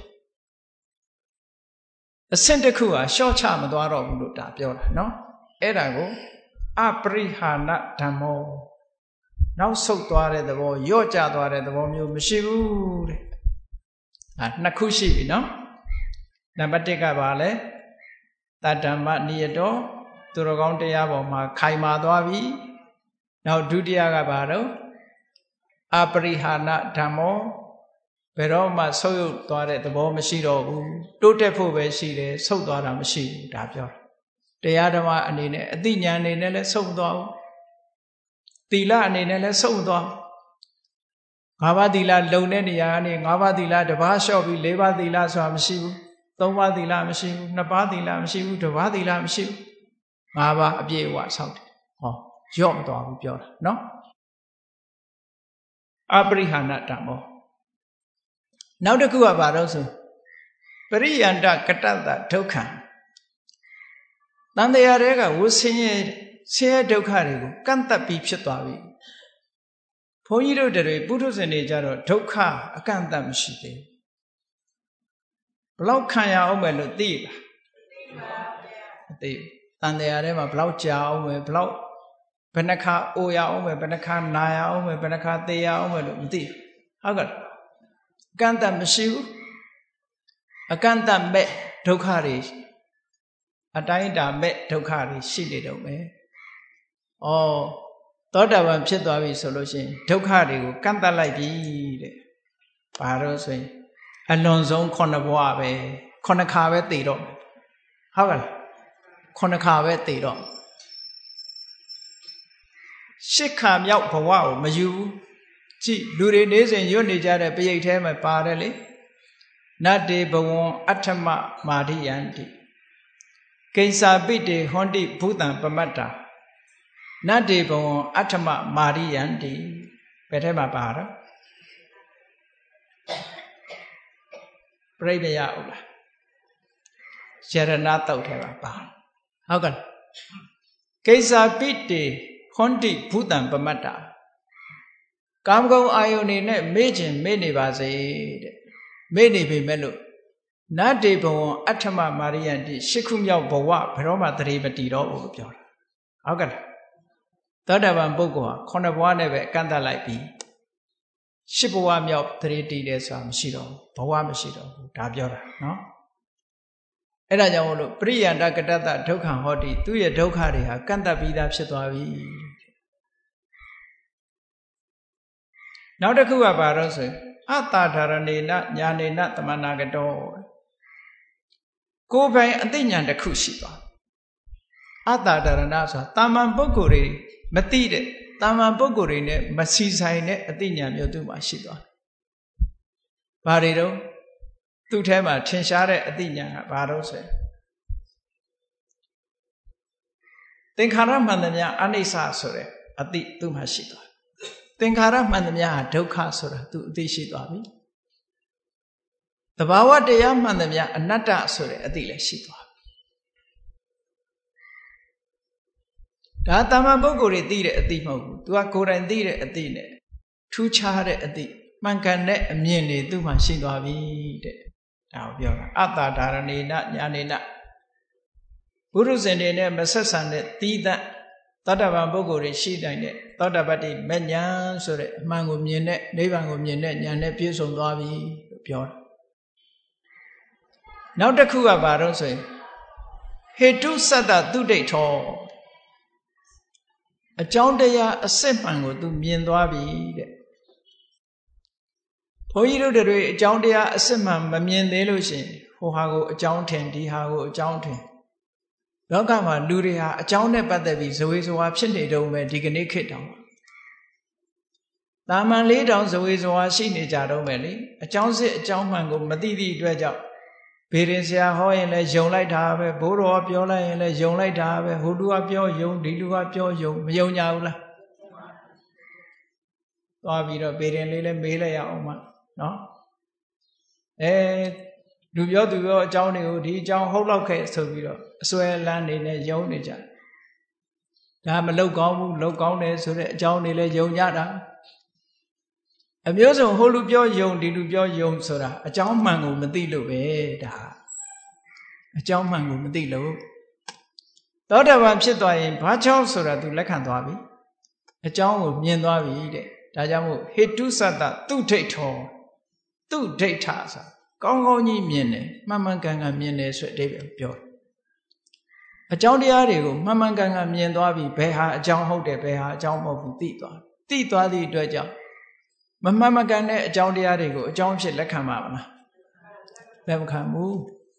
[SPEAKER 1] အဆင့်တစ်ခုဟာရှော့ချမသွားတော့ဘူးလို့ဒါပြောတာနော်အဲ့ဒါကိုအပရိဟာဏဓမ္မောနောက်ဆုတ်သွားတဲ့သဘောယော့ကျသွားတဲ့သဘောမျိုးမရှိဘူးတဲ့အဲနှစ်ခုရှိပြီနော်နံပါတ်တစ်ကပါလဲတတ္တမနိယတောသူတော်ကောင်းတရားပေါ်မှာခိုင်မာသွားပြီနောက်ဒုတိယကပါတော့အပရိဟာဏဓမ္မောဘယ်တော့မှဆုတ်ယုတ်သွားတဲ့သဘောမရှိတော့ဘူးတိုးတက်ဖို့ပဲရှိတယ်ဆုတ်သွားတာမရှိဘူးဒါပြောတာတရားဓမ္မအနေနဲ့အသိဉာဏ်အနေနဲ့လည်းဆုတ်မသွားဘူးသီလအနေနဲ့လည်းဆုတ်မသွားငါးပါးသီလလုံတဲ့နေရာကနေငါးပါးသီလတစ်ပါးလျှော့ပြီးလေးပါးသီလဆိုတာမရှိဘူးသုံးပါးသီလမရှိဘူးနှစ်ပါးသီလမရှိဘူးတစ်ပါးသီလမရှိဘူးငါးပါးအပြည့်အဝဆောက်တယ်ဟောကြော့မသွားဘူးပြောတာနော်အပရိဟာဏဓမ္မောနောက်တစ်ခုကဘာလို့ဆိုပရိယန္တကတ္တတဒုက္ခတန်တရားတွေကဝဆင်းရဲဆင်းရဲဒုက္ခတွေကိုကန့်သက်ပြီးဖြစ်သွားပြီဘုန်းကြီးတို့တွေပုထုဇဉ်တွေကြတော့ဒုက္ခအကန့်အသတ်မရှိသေးဘူးဘလောက်ခံရအောင်မယ်လို့သိလားမသိဘူးတန်တရားထဲမှာဘလောက်ကြာအောင်မယ်ဘလောက်ဘယ်နှခါအိုရအောင်မယ်ဘယ်နှခါနာရအောင်မယ်ဘယ်နှခါသေရအောင်မယ်လို့မသိဘူးဟုတ်ကဲ့အကန့်အသတ်မရှိဘူးအကန့်အသတ်မဲ့ဒုက္ခတွေအတိုင်းတာမဲ့ဒုက္ခတွေရှိနေတော့မယ်ဩသောတာပန်ဖြစ်သွားပြီဆိုလို့ရှိရင်ဒုက္ခတွေကိုကန့်သတ်လိုက်ပြီတဲ့ဘာလို့ဆိုရင်အလွန်ဆုံးခုနှစ်ဘဝပဲခုနှစ်ခါပဲတည်တော့ဟုတ်ကဲ့ခုနှစ်ခါပဲတည်တော့ရှစ်ခါမြောက်ဘဝကိုမယူဘူးကြည့်လူတွေနေစဉ်ရွတ်နေကြတဲ့ပရိတ်ထဲမှာပါတယ်လေနတ္တေဘဝံအဋ္ဌမမာရိယန္တိကိဉ္စာပိတေဟွန်တိဘုတံပမတ္တာနတ္တေဘဝံအဋ္ဌမမာရိယန္တိဘယ်ထဲမှာပါတော့ပြိဋ္ဌယဟုတ်လားယရဏတုတ်ထဲမှာပါဟုတ်ကဲ့ကိဉ္စာပိတေဟွန်တိဘုတံပမတ္တာကာမဂုဏ်အာယုန်နေနဲ့မေ့ခြင်းမေ့နေပါစေတဲ့မေ့နေပြီမဲ့လို့နတ္တေဘဝံအဋ္ဌမမာရိယန္တိရှစ်ခုမြောက်ဘဝဘယ်တော့မှတရေမတည်တော့ဘူးလို့ပြောတာဟုတ်ကဲ့သောတာပန်ပုဂ္ဂိုလ်ဟာခုနှစ်ဘဝနဲ့ပဲအကန့်အသတ်လိုက်ပြီးရှစ်ဘဝမြောက်တရေတည်တယ်ဆိုတာမရှိတော့ဘူးဘဝမရှိတော့ဘူးဒါပြောတာနော်အဲ့ဒါကြောင့်မို့လို့ပရိယန္တကတ္တတဒုက္ခဟောတိသူရဲ့ဒုက္ခတွေဟာကန့်သတ်ပြီးသားဖြစ်သွားပြီနောက်တစ်ခုကဘာလို့ဆိုအတ္တဓာရဏေနညာနေနသမနာကတောကိုယ်ပိုင်အသိဉာဏ်တစ်ခုရှိသွားအတ္တဓာရဏဆိုတာတာမန်ပုဂ္ဂိုလ်တွေမသိတဲ့တာမန်ပုဂ္ဂိုလ်တွေနဲ့မစီဆိုင်တဲ့အသိဉာဏ်မျိုးသူ့မှာရှိသွားဘာတွေတော့သူ့ထဲမှာထင်ရှားတဲ့အသိဉာဏ်ကဘာလို့ဆိုသင်္ခါရမှန်သမျှအနိစ္စဆိုတဲ့အသိသူ့မှာရှိသွားသင်္ခါရမှန်သမျှဟာဒုက္ခဆိုတာသူအသိရှိသွားပြီတဘာဝတရားမှန်သမျှအနတ္တဆိုတဲ့အသိလည်းရှိသွားပြီဒါတာမန်ပုဂ္ဂိုလ်တွေသိတဲ့အသိမဟုတ်ဘူး तू ကကိုယ်တိုင်သိတဲ့အသိနဲ့ထူးခြားတဲ့အသိမှန်ကန်တဲ့အမြင်တွေသူ့မှာရှိသွားပြီတဲ့ဒါကိုပြောတာအတ္တဓာရဏေနညာနေနဘုရုဇဉ်တွေနဲ့မဆက်ဆံတဲ့သီးသန့်သောတာပန်ပုဂ္ဂိုလ်တွေရှိနိုင်တဲ့သောတာပတ္တိမဉ္ဇဉ်ဆိုတဲ့အမှန်ကိုမြင်တဲ့နိဗ္ဗာန်ကိုမြင်တဲ့ဉာဏ်နဲ့ပြည့်စုံသွားပြီလို့ပြောတာနောက်တစ်ခုကဘာတော့ဆိုရင်ဟေတုစတ္တသုဒိဋ္ဌောအကြောင်းတရားအစစ်မှန်ကိုသူမြင်သွားပြီတဲ့ဘုန်းကြီးတို့တွေအကြောင်းတရားအစစ်မှန်မမြင်သေးလို့ရှိရင်ဟိုဟာကိုအကြောင်းထင်ဒီဟာကိုအကြောင်းထင်လောကမှာလူတွေဟာအကြောင်းနဲ့ပတ်သက်ပြီးဇဝေဇဝါဖြစ်နေတော့မယ်ဒီကနေ့ခေတ်တောင်တာမန်လေးတောင်ဇဝေဇဝါရှိနေကြတော့မယ်လေအကြောင်းစစ်အကြောင်းမှန်ကိုမသိသည့်အတွက်ကြောင့်ဘေရင်ဆရာဟောရင်လည်းယုံလိုက်တာပဲဘိုးတော်ပြောလိုက်ရင်လည်းယုံလိုက်တာပဲဟိုလူကပြောယုံဒီလူကပြောယုံမယုံကြဘူးလားသွားပြီးတော့ဘေရင်လေးလည်းမေးလိုက်ရအောင်မနော်အဲလူပြောသူပြောအကြောင်းတွေကိုဒီအကြောင်းဟုတ်လောက်ခဲ့ဆိုပြီးတော့အစွဲလန်းနေနဲ့ယုံနေကြဒါမလောက်ကောင်းဘူးလောက်ကောင်းတယ်ဆိုတဲ့အကြောင်းတွေလည်းယုံကြတာအမျိုးစုံဟိုလူပြောယုံဒီလူပြောယုံဆိုတာအကြောင်းမှန်ကိုမသိလို့ပဲဒါအကြောင်းမှန်ကိုမသိလို့သောတာပန်ဖြစ်သွားရင်ဘာကြောင့်ဆိုတာသူလက်ခံသွားပြီအကြောင်းကိုမြင်သွားပြီတဲ့ဒါကြောင့်မို့ဟေတုသတ္တသူဒိဋ္ဌောသူဒိဋ္ဌာဆိုကောင်းကောင်းကြီးမြင်တယ်မှန်မှန်ကန်ကန်မြင်တယ်ဆိုတဲ့အဓိပ္ပာယ်ပြောတယ်အကြောင်းတရားတွေကိုမှန်မှန်ကန်ကန်မြင်သွားပြီဘယ်ဟာအကြောင်းဟုတ်တယ်ဘယ်ဟာအကြောင်းမဟုတ်ဘူးသိသွားသိသွားသည့်အတွက်ကြောင့်မမှန်မကန်တဲ့အကြောင်းတရားတွေကိုအကြောင်းဖြစ်လက်ခံပါမလားလက်မခံဘူး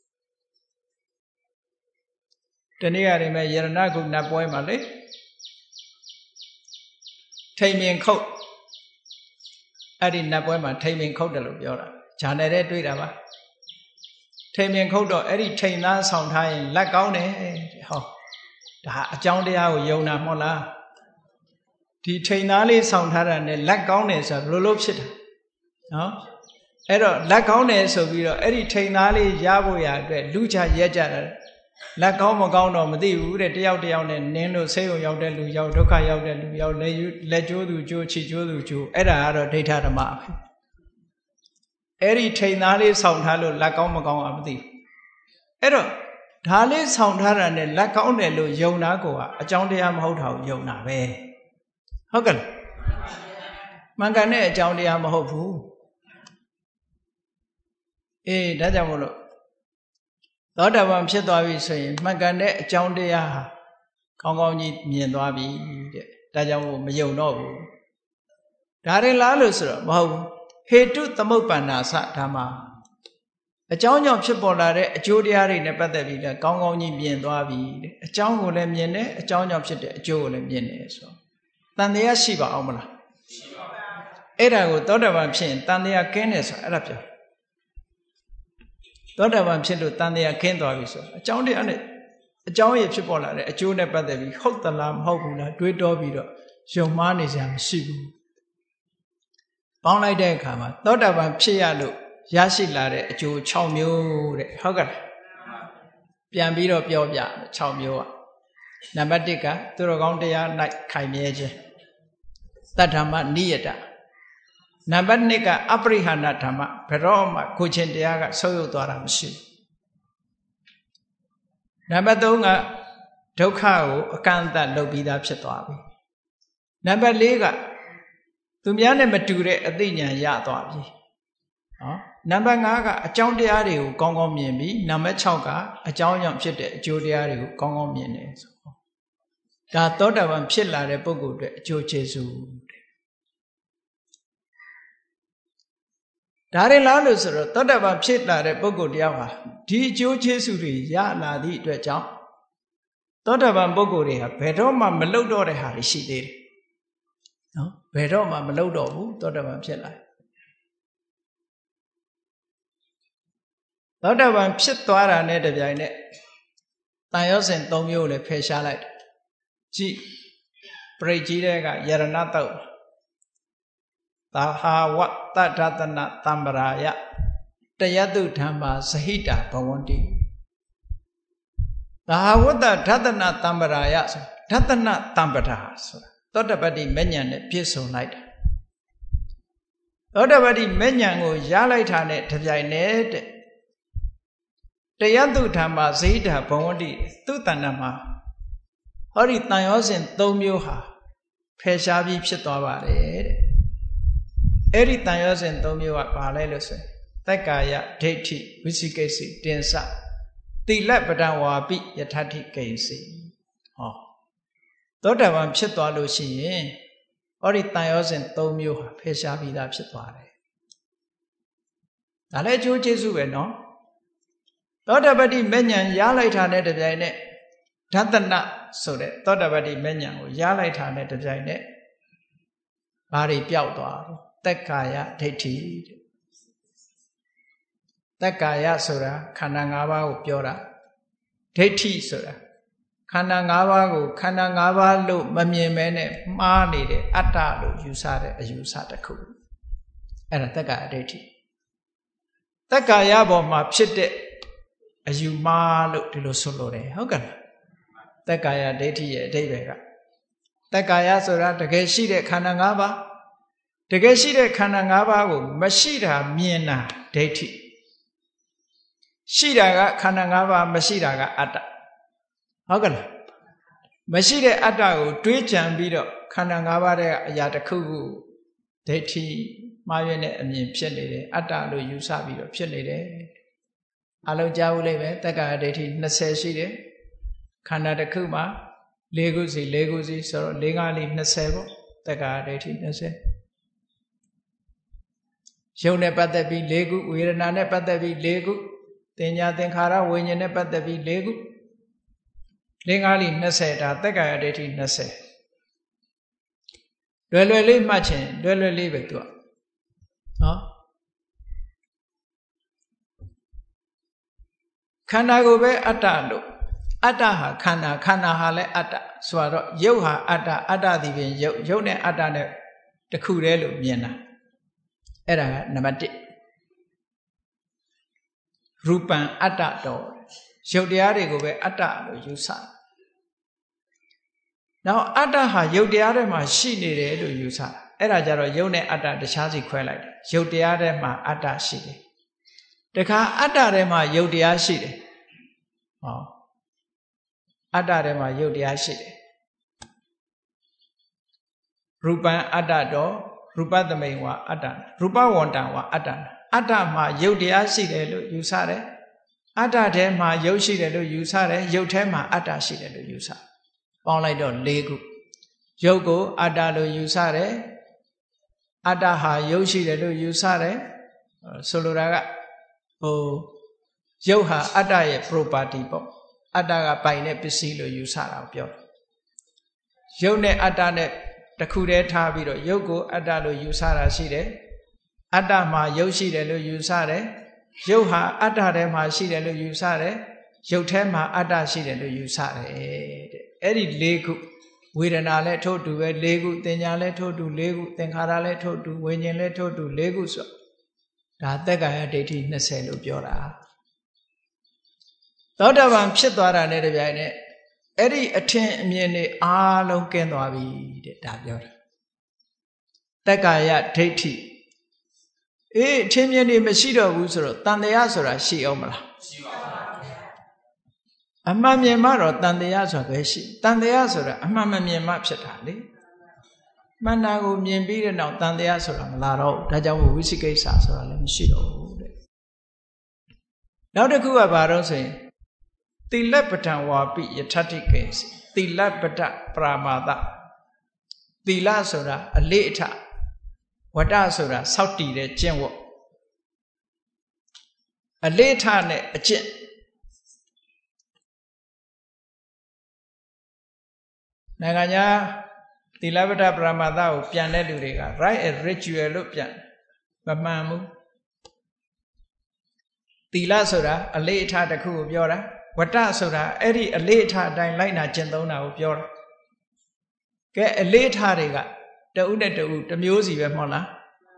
[SPEAKER 1] တနေ့ရတယ်မဲ့ယရဏဂုဏပွဲမှာလေထိန်မြင်ခုတ်အဲ့ဒီနတ်ပွဲမှာထိန်မြင်ခုတ်တယ်လို့ပြောတာဂျာနယ်ထဲတွေ့တာပါထိန်မြင်ခုတ်တော့အဲ့ဒီထိန်သားဆောင်ထားရင်လက်ကောင်းတယ်ဟောဒါအကြောင်းတရားကိုယုံတာမဟုတ်လားဒီထိန်သားလေးဆောင်ထားတာနဲ့လက်ကောင်းတယ်ဆိုတာဘယ်လိုလုပ်ဖြစ်တာနော်အဲ့တော့လက်ကောင်းတယ်ဆိုပြီးတော့အဲ့ဒီထိန်သားလေးရဖို့ရအတွက်လူချရက်ကြတာလက်ကောင်းမကောင်းတော့မသိဘူးတဲ့တယောက်တယောက်နဲ့နင်းလို့ဆေးရုံရောက်တဲ့လူရောက်ဒုက္ခရောက်တဲ့လူရောက်လက်လက်ကျိုးသူကျိုးချီကျိုးသူကျိုးအဲ့ဒါကတော့ဒိဋ္ဌဓမ္မပဲအဲ့ဒီထိန်သားလေးဆောင်ထားလို့လက်ကောင်းမကောင်းอ่ะမသိဘူးအဲ့တော့ဒါလေးဆောင်ထားတာနဲ့လက်ကောင်းတယ်လို့ယုံတာကိုကအကြောင်းတရားမဟုတ်တာကိုယုံတာပဲဟုတ်ကဲ့မှန်ကန်တဲ့အကြောင်းတရားမဟုတ်ဘူးအေးဒါကြောင့်မို့လို့သောတာပန်ဖြစ်သွားပြီဆိုရင်မှန်ကန်တဲ့အကြောင်းတရားဟာကောင်းကောင်းကြီးမြင်သွားပြီတဲ့ဒါကြောင့်မို့မယုံတော့ဘူးဒါရင်လားလို့ဆိုတော့မဟုတ်ဘူးဟေတုသမုပ္ပန္နာသဓမ္မအကြောင်းကြောင့်ဖြစ်ပေါ်လာတဲ့အကျိုးတရားတွေနဲ့ပတ်သက်ပြီးလည်းကောင်းကောင်းကြီးမြင်သွားပြီတဲ့အကြောင်းကိုလည်းမြင်တယ်အကြောင်းကြောင့်ဖြစ်တဲ့အကျိုးကိုလည်းမြင်တယ်ဆိုတော့တန်တရားရှိပါအောင်မလားရှိပါဗျာအဲ့ဒါကိုသောတာပန်ဖြစ်ရင်တန်တရားကင်းတယ်ဆိုတာအဲ့ဒါပြောသောတာပန်ဖြစ်လို့တန်တရားကင်းသွားပြီဆိုအကြောင်းတရားနဲ့အကြောင်းရဖြစ်ပေါ်လာတဲ့အကျိုးနဲ့ပတ်သက်ပြီးဟုတ်သလားမဟုတ်ဘူးလားတွေးတောပြီးတော့ယုံမှားနေစရာမရှိဘူးပေါင်းလိုက်တဲ့အခါမှာသောတာပန်ဖြစ်ရလို့ရရှိလာတဲ့အကျိုး၆မျိုးတဲ့ဟုတ်ကဲ့ပြန်ပြီးတော့ပြောပြ၆မျိုးอ่ะနံပါတ်၁ကသူတော်ကောင်းတရား၌ခိုင်မြဲခြင်းတတ္ထမနိယတနံပါတ်၂ကအပရိဟာဏဓမ္မဘယ်တော့မှကိုချင်းတရားကဆုပ်ယုပ်သွားတာမရှိဘူးနံပါတ်၃ကဒုက္ခကိုအကန့်အသတ်လုပ်ပြီးသားဖြစ်သွားပြီနံပါတ်၄ကသူများနဲ့မတူတဲ့အသိဉာဏ်ရသွားပြီနော်နံပါတ်၅ကအကြောင်းတရားတွေကိုကောင်းကောင်းမြင်ပြီနံပါတ်၆ကအကြောင်းကြောင့်ဖြစ်တဲ့အကျိုးတရားတွေကိုကောင်းကောင်းမြင်တယ်ဆိုဒါသောတာပန်ဖြစ်လာတဲ့ပုဂ္ဂိုလ်အတွက်အကျိုးကျေးဇူးဒါရင်လားလို့ဆိုတော့သောတာပန်ဖြစ်လာတဲ့ပုဂ္ဂိုလ်တရားဟာဒီအကျိုးကျေးဇူးတွေရလာသည့်အတွက်ကြောင့်သောတာပန်ပုဂ္ဂိုလ်တွေဟာဘယ်တော့မှမလုတော့တဲ့ဟာတွေရှိသေးတယ်နော်ဘယ်တော့မှမလုတော့ဘူးသောတာပန်ဖြစ်လာသောတာပန်ဖြစ်သွားတာနဲ့တပြိုင်နက်တန်ရောစဉ်၃မျိုးလည်းဖယ်ရှားလိုက်တယ်ကြည့်ပရိကြီးတဲ့ကယရဏတုတ်သာဟာဝတ္တဒသနတံပရာယတယတုဓမ္မာဇဟိတာဘဝန္တိသာဟာဝတ္တဒသနတံပရာယဆိုဒသနတံပရာဆိုတာသောတပတ္တိမဉ္ဇဉ်နဲ့ပြည့်စုံလိုက်တာသောတပတ္တိမဉ္ဇဉ်ကိုရလိုက်တာနဲ့တပြိုင်နက်တဲ့တယတုဓမ္မာဇဟိတာဘဝန္တိသူတဏ္ဍမှာဟောဒီတန်ရောစဉ်၃မျိုးဟာဖယ်ရှားပြီးဖြစ်သွားပါတယ်တဲ့အဲ့ဒီတန်ရောစဉ်၃မျိုးကဘာလဲလို့ဆိုရင်တက္ကာယဒိဋ္ဌိဝိသိကိစ္စတင်စတိလပဒံဝါပိယထတိကိစီဟောသောတာပန်ဖြစ်သွားလို့ရှိရင်ဟောဒီတန်ရောစဉ်၃မျိုးဟာဖယ်ရှားပြီးသားဖြစ်သွားတယ်ဒါလည်းအကျိုးကျေးဇူးပဲနော်သောတာပတ္တိမဉ္ဇဉ်ရလိုက်တာနဲ့တပြိုင်နက် Dhatana so that thought about the menu, Yalaita net of Janet. Bari Piauto, Tekaya Teti Tekaya Sura, Kanangava Piora, Teti Sura, Kanangava, Kanangava Lu, Mamie Mene, Mani, Atalu, Usade, as Usada Ku, and a Tekaya Teti. Tekaya Boma Pshite, as you ma look to the solore, how can Tekaya Teti, David. Tekaya Sura, the Geshi de Kanangava. The Geshi de Kanangava, Mashida Miena Deti. Shidaga Kanangava, Mashidaga Atta. Hogan Mashida Atta, Twitch and Bido, Kanangava Yataku, Deti, Mayene, and Pielide, Atta, Yusabi, Pielide. Alo Jauleve, Taka Deti, Naseshide, Kanada Kuma, Leguzi, Leguzi, so Legali Nasebo, Taka Deti Nase. Shone Patabi Legu, Viranane Patabi Legu, Tenya Tenkara, Winyane Patabi Legu, Lingali Nase, Taka Deti Nase. Dwelly Machin, Dwelly leave it to her. Kanagobe Atalo. Ataha Kana Kana Hale Ata Swaro Yoha Ata Ata Divin Yone Atane the Kurelu Miena Era Namati Rupan Ata door Yodiare Gobe Ata Yusa. Now Ataha Yodiare ma she needed to Yusa. Era Jaro Yone Ata the Shazi Quelite Yodiare ma Ata Shide. The car Ata ma Yodia Shide. Oh. Ada ma Yodia Shide. Rupa Ada do, Rupa the Maywa Adan, Rupa Wandanwa Adan, Ada ma Yodia Shide, you sare, Ada de ma Yoshi de Usare, Yotema Ada Shide to Usa. Only don't Legu. Yogo Ada lo Usare, Ada ha Yoshi de Usare, Soluraga, oh, Yoha Ada property pop. Adaga Paine Pisilo Usara Pio. Yone Adane Takure Tabido, Yogo Adalo Usara Side, Adama Yoshi de Lu Usare, Yoha Adadema Side Lu Usare, Yotema Ada Side Lu Usare. Eri Legu, Widanale to do a Legu, Tenyale to do Legu, Tenkarale to do, Wenele to do Legu. That the guy dated Naselu Biora. Dodavan Pitara Nedavine, Eddie attend me Arlo Genoavi, the Davior. Takaya Tati. Eh, Timiani Masido Wuzero, Tandeazora, she omra. A mammy maro, Tandeazo, Tandeazora, a mamma mia mapsatali. Manago, Mienbi, now Tandeazora, Laro, Dajawu, Wissike Sasora, Masido. Now the Kuabaro say, Tilapatan wapi yatati case, Tilapata pramada, Tilasura, a later, Wadasura, Sauti de Genwo. A later ne a chin. Naganya, Tilapata pramada, Pianeduriga, right a ritual pian, Bamamu. Tilasura, a later the coup of Yora. Wata Sura, Eddie a later dine lina gentona of your get a late hariga, the Unetu, the music of Mona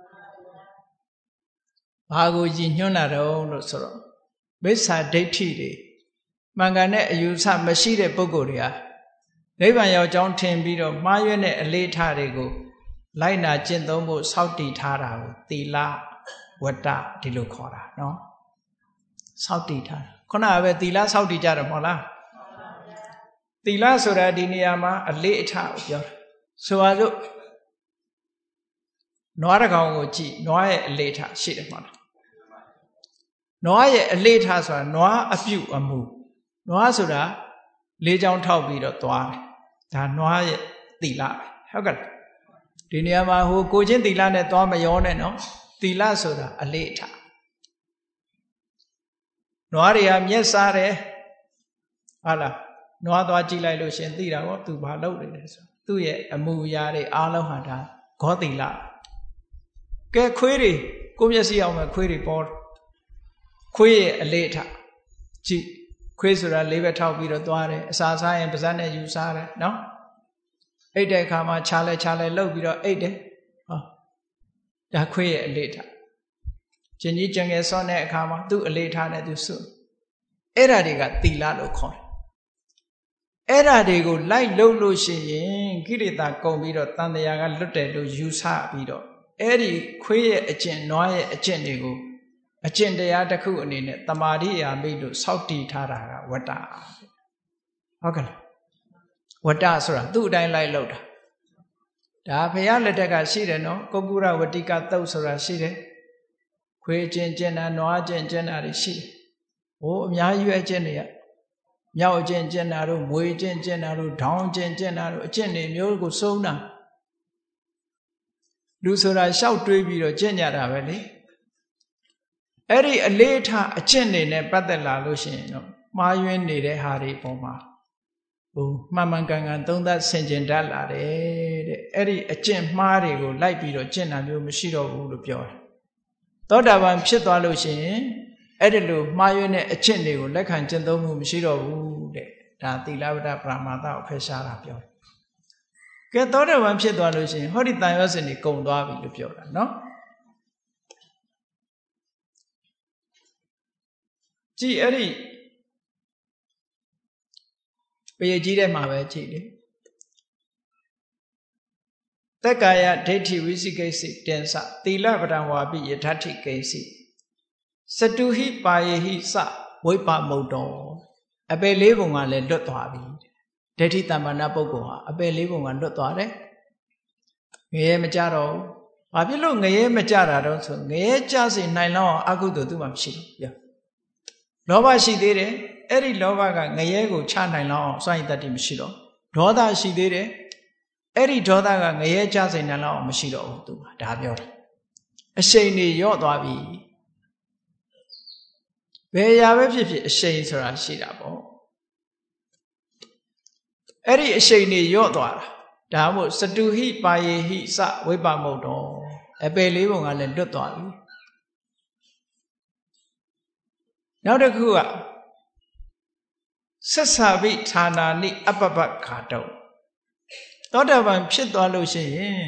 [SPEAKER 1] Bago Jinona no soro. Besa de Tidi Mangane, you some machine Bogoria. Never your John Timbido, Mayone a late harigo, lina gentomo, Sauti Tara, Tila, Wata, Tilocora, no? Sauti Tara. Kona Tila Saudi Jaramola Tila Sura Diniama, a late house. So I look Noarago G, Noa later, shit upon Noa a late house, Noa a few a move. Noa Sura, lay down Taubido Toa, that Noa Tila. How good? Diniama who goes in the land at Tomayone, no? Tila Sura, a later. Noaria, yes, are Allah. နွားသွားကြည့်လိုက်လို့ရှင်သိတာကောသူဘာလုပ်နေလဲဆိုသူ့ရဲ့အမူအရာတွေအားလုံးဟာဒါဂောတိလကဲခွေးတွေကိုမျက်စိအောင်မဲ့ခွေးတွေပေါ်ခွေးရဲ့အလေးထကြည့်ခွေးဆိုတာလေးဘက်ထောက်ပြီးတော့သွားတယ်အစာစားရင်ပါးစပ်နဲ့ယူစားတယ်နော်အိတ်တဲ့အခါမှာခြားလဲခြားလဲလှုပ်ပြီးတော့အိတ်တယ်ဟောဒါခွေးရဲ့အလေးထကျင်ကြီးကျန်ငယ်စောတဲ့အခါမှာသူ့အလေးထားနဲ့သူစွအဲ့ဓာတွေကသီလလို့ခေါ်တယ်အဲ့ဓာတွေကိုလိုက်လုပ်လို့ရှိရင်ကိလေသာကုန်ပြီးတော့တန်တရားကလွတ်တယ်လို့ယူဆပြီးတော့အဲ့ဒီခွေးရဲ့အကျင့်နွားရဲ့အကျင့်တွေကိုအကျင့်တရားတစ်ခုအနေနဲ့တမာရိယာမိတ်လို့စောက်တည်ထားတာကဝတ္တဟုတ်ကဲ့ဝတ္တဆိုတာသူ့အတိုင်းလိုက်လုပ်တာဒါဘုရားလက်ထက်ကရှိတယ်နော်ကုက္ကုရဝတိကသုတ်ဆိုတာရှိတယ်ခွေးအကျင့်ကျင့်တာနွားအကျင့်ကျင့်တာတွေရှိတယ်ဟိုအများကြီးအကျင့်တွေကမြောက်အကျင့်ကျင့်တာတို့မွေအကျင့်ကျင့်တာတို့ဒေါင်းအကျင့်ကျင့်တာတို့အကျင့်တွေမျိုးကိုစုံတာလူဆိုတာရှောက်တွေးပြီးတော့ကျင့်ကြတာပဲလေအဲ့ဒီအလေးထားအကျင့်တွေနဲ့ပတ်သက်လာလို့ရှိရင်တော့မှားယွင်းနေတဲ့ဟာတွေပုံမှာဟိုမှန်မှန်ကန်ကန်သုံးသပ်ဆင်ခြင်တတ်လာတယ်တဲ့အဲ့ဒီအကျင့်မှားတွေကိုလိုက်ပြီးတော့ကျင့်တာမျိုးမရှိတော့ဘူးလို့ပြောတယ်သောတာပန်ဖြစ်သွားလို့ရှိရင်အဲ့ဒီလိုမှားယွင်းတဲ့အကျင့်တွေကိုလက်ခံကျင့်သုံးမှုမရှိတော့ဘူးတဲ့ဒါသီလဝတ္တပရမာသကိုဖယ်ရှားတာပြောတယ်ကဲသောတာပန်ဖြစ်သွားလို့ရှိရင်ဟောဒီတန်ရောစင်တွေကုန်သွားပြီလို့ပြောတာနော်ကြည့်အဲ့ဒီပရိကြီးတဲ့မှာပဲကြည့်လေတက္ကာယဒိဋ္ဌိဝိသိကိစ္စတင်စသီလပဒံဝါပိယထဋ္ဌိကိစ္စစတုဟိပါယေဟိစဝိပမုတ်တော်အပယ်လေးပုံကလည်းလွတ်သွားပြီဒိဋ္ဌိတမ္မာနပုဂ္ဂိုလ်ဟာအပယ်လေးပုံကလွတ်သွားတယ်ငရဲမကြတော့ဘူးဘာဖြစ်လို့ငရဲမကြတာတော့ဆိုငရဲကြစေနိုင်လောက်အောင်အကုသိုလ်သူမှမရှိဘူးပြောလောဘရှိသေးတယ်အဲ့ဒီလောဘကငရဲကိုချနိုင်လောက်အောင်စွန့်ရည်တတ်တယ်မရှိတော့ဒေါသရှိသေးတယ်အဲ့ဒီဒေါသကငရဲကြစေနိုင်လောက်အောင်မရှိတော့ဘူးသူကဒါပြောတယ်အရှိန်တွေရော့သွားပြီဘယ်ရာပဲဖြစ်ဖြစ်အရှိန်ဆိုတာရှိတာပေါ့အဲ့ဒီအရှိန်တွေရော့သွားတာဒါမို့စတုဟိပါယေဟိစဝိပမုတ်တော်အပယ်လေးပုံကလည်းလွတ်သွားပြီနောက်တစ်ခုကဆက်စာပိဌာနာနိအပပခါတုံသောတာပန်ဖြစ်သွားလို့ရှိရင်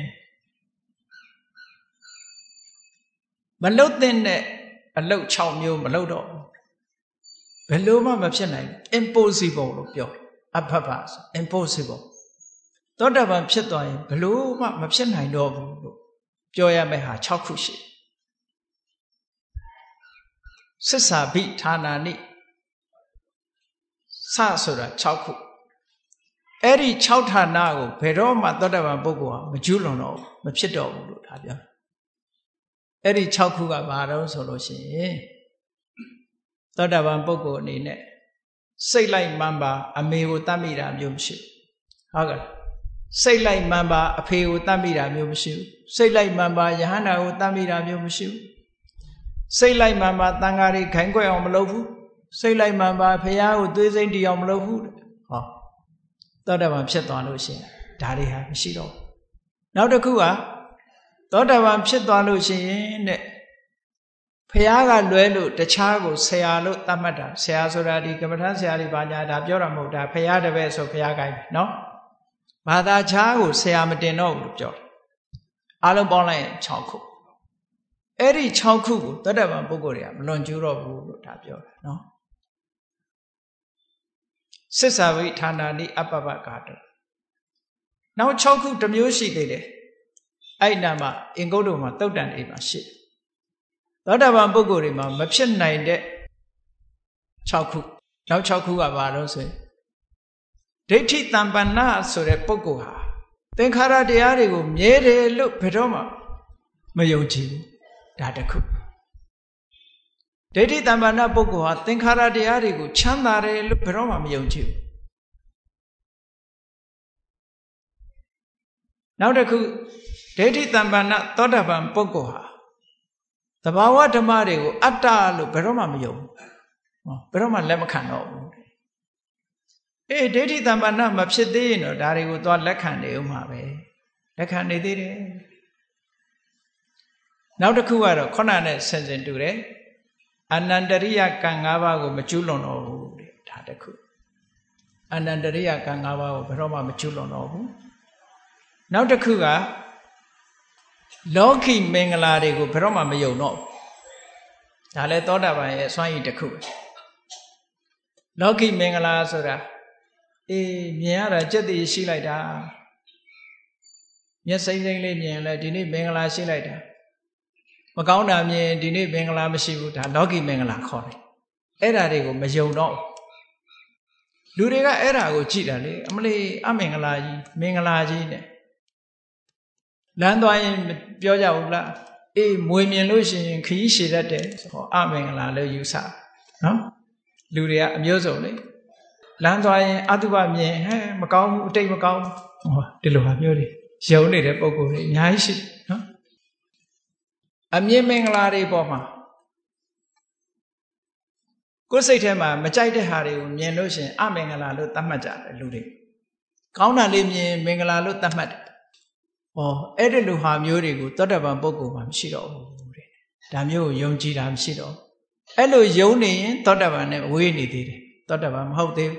[SPEAKER 1] မလုတ်တဲ့အလုတ်၆မျိုးမလုတ်တော့ဘယ်လိုမှမဖြစ်နိုင် impossible လို့ပြောအပပ impossible သောတာပန်ဖြစ်သွားရင်ဘယ်လိုမှမဖြစ်နိုင်တော့ဘူးလို့ပြောရမယ့်ဟာ၆ခုရှိစစ္စာဘိဌာနာနိစဆိုတာ၆ခုအဲ့ဒီ၆ဌာနကိုဘယ်တော့မှသောတာပန်ပုဂ္ဂိုလ်ဟာမကျွလွန်တော့ဘူးမဖြစ်တော့ဘူးလို့ဒါပြောအဲ့ဒီ၆ခုကဘာတော့ဆိုလို့ရှိရင်သောတာပန်ပုဂ္ဂိုလ်အနေနဲ့စိတ်လိုက်မှန်ပါအမေကိုတတ်မိတာမျိုးမရှိဘူးဟုတ်ကဲ့စိတ်လိုက်မှန်ပါအဖေကိုတတ်မိတာမျိုးမရှိဘူးစိတ်လိုက်မှန်ပါယဟန္တာကိုတတ်မိတာမျိုးမရှိဘူးစိတ်လိုက်မှန်ပါတန်ဃာတွေခိုင်းခွဲအောင်မလုပ်ဘူးစိတ်လိုက်မှန်ပါဖရာကိုသွေးစိမ့်တီအောင်မလုပ်ဘူးဟောသောတာပန်ဖြစ်သွားလို့ရှိရင်ဒါတွေဟာမရှိတော့ဘူးနောက်တစ်ခုကသောတာပန်ဖြစ်သွားလို့ရှိရင်တဲ့ဖရာကလွဲလို့တခြားကိုဆရာလို့သတ်မှတ်တာဆရာဆိုတာဒီကမ္မထဆရာတွေဘာညာဒါပြောတာမဟုတ်တာဖရာတပည့်ဆိုဖရာကိုင်းနော်ဘာသာခြားကိုဆရာမတင်တော့ဘူးလို့ပြောတယ်အားလုံးပေါင်းလိုက်ရင်၆ခုအဲ့ဒီ၆ခုကိုသောတာပန်ပုဂ္ဂိုလ်တွေကမလွန်ကျူးတော့ဘူးလို့ဒါပြောတာနော်စစ္စာဝိဌာနာနိအပပကာတောနောက်၆ခုတစ်မျိုးရှိသေးတယ်အဲ့နာမှာအင်္ဂုတ္တမှာတုတ်တန်အိမ်မှာရှိတယ်သောတာပန်ပုဂ္ဂိုလ်တွေမှာမဖြစ်နိုင်တဲ့၆ခုနောက်၆ခုကဘာလို့ဆိုရင်ဒိဋ္ဌိတမ္ပန္နဆိုတဲ့ပုဂ္ဂိုလ်ဟာသင်္ခါရတရားတွေကိုမြဲတယ်လို့ဘယ်တော့မှမယုံကြည်ဘူးဒါတစ်ခုဒိဋ္ဌိတမ္ပန္နပုဂ္ဂိုလ်ဟာသင်္ခါရတရားတွေကိုချမ်းသာတယ်လို့ဘယ်တော့မှမယုံကြည်ဘူးနောက်တစ်ခုဒိဋ္ဌိတမ္ပန္နသောတာပန်ပုဂ္ဂိုလ်ဟာသဘာဝဓမ္မတွေကိုအတ္တလို့ဘယ်တော့မှမယုံဘူးဟောဘယ်တော့မှလက်မခံတော့ဘူးအေးဒိဋ္ဌိတမ္ပဏမဖြစ်သေးရင်တော့ဒါတွေကိုသွားလက်ခံနေဦးမှာပဲလက်ခံနေသေးတယ်နောက်တစ်ခုကတော့ခုနနဲ့ဆင်ဆင်တူတယ်အနန္တရိယကံ၅ပါးကိုမကျွလွန်တော့ဘူးတဲ့ဒါတစ်ခုအနန္တရိယကံ၅ပါးကိုဘယ်တော့မှမကျွလွန်တော့ဘူးနောက်တစ်ခုကလောကီမင်္ဂလာတွေကိုဘယ်တော့မှမယုံတော့ဒါလည်းသောတာပန်ရဲ့အစွမ်းရည်တစ်ခုလောကီမင်္ဂလာဆိုတာအေးမြင်ရတာကြက်တည်ရှိလိုက်တာမျက်စိမ့်စိမ့်လေးမြင်လဲဒီနေ့မင်္ဂလာရှိလိုက်တာမကောင်းတာမြင်ဒီနေ့မင်္ဂလာမရှိဘူးဒါလောကီမင်္ဂလာခေါ်တယ်အဲ့ဓာတွေကိုမယုံတော့လူတွေကအဲ့ဓာကိုကြည့်တာလေအမလေးအမင်္ဂလာကြီးမင်္ဂလာကြီးနဲ့လမ်းသွားရင်ပြောကြဘူးလားအေးမွေမြင်လို့ရှိရင်ခရီးရှည်တတ်တယ်ဆိုတော့အမင်္ဂလာလို့ယူဆနော်လူတွေကအမျိုးစုံလေလမ်းသွားရင်အတုပမြင်ဟဲမကောင်းဘူးအတိတ်မကောင်းဘူးဟောဒီလိုဟာမျိုးတွေယုံနေတဲ့ပုံကိုယ်တွေအများကြီးရှိနော်အမြင်မင်္ဂလာတွေပေါ်မှာကိုယ်စိတ်ထဲမှာမကြိုက်တဲ့ဟာတွေကိုမြင်လို့ရှိရင်အမင်္ဂလာလို့သတ်မှတ်ကြတယ်လူတွေကောင်းတာလေးမြင်မင်္ဂလာလို့သတ်မှတ်တယ်ဟောအဲ့ဒီလိုဟာမျိုးတွေကိုသောတာပန်ပုဂ္ဂိုလ်မှာမရှိတော့ဘူးတဲ့ဒါမျိုးကိုယုံကြည်တာမရှိတော့အဲ့လိုယုံနေရင်သောတာပန်နဲ့ဝေးနေသေးတယ်သောတာပန်မဟုတ်သေးဘူး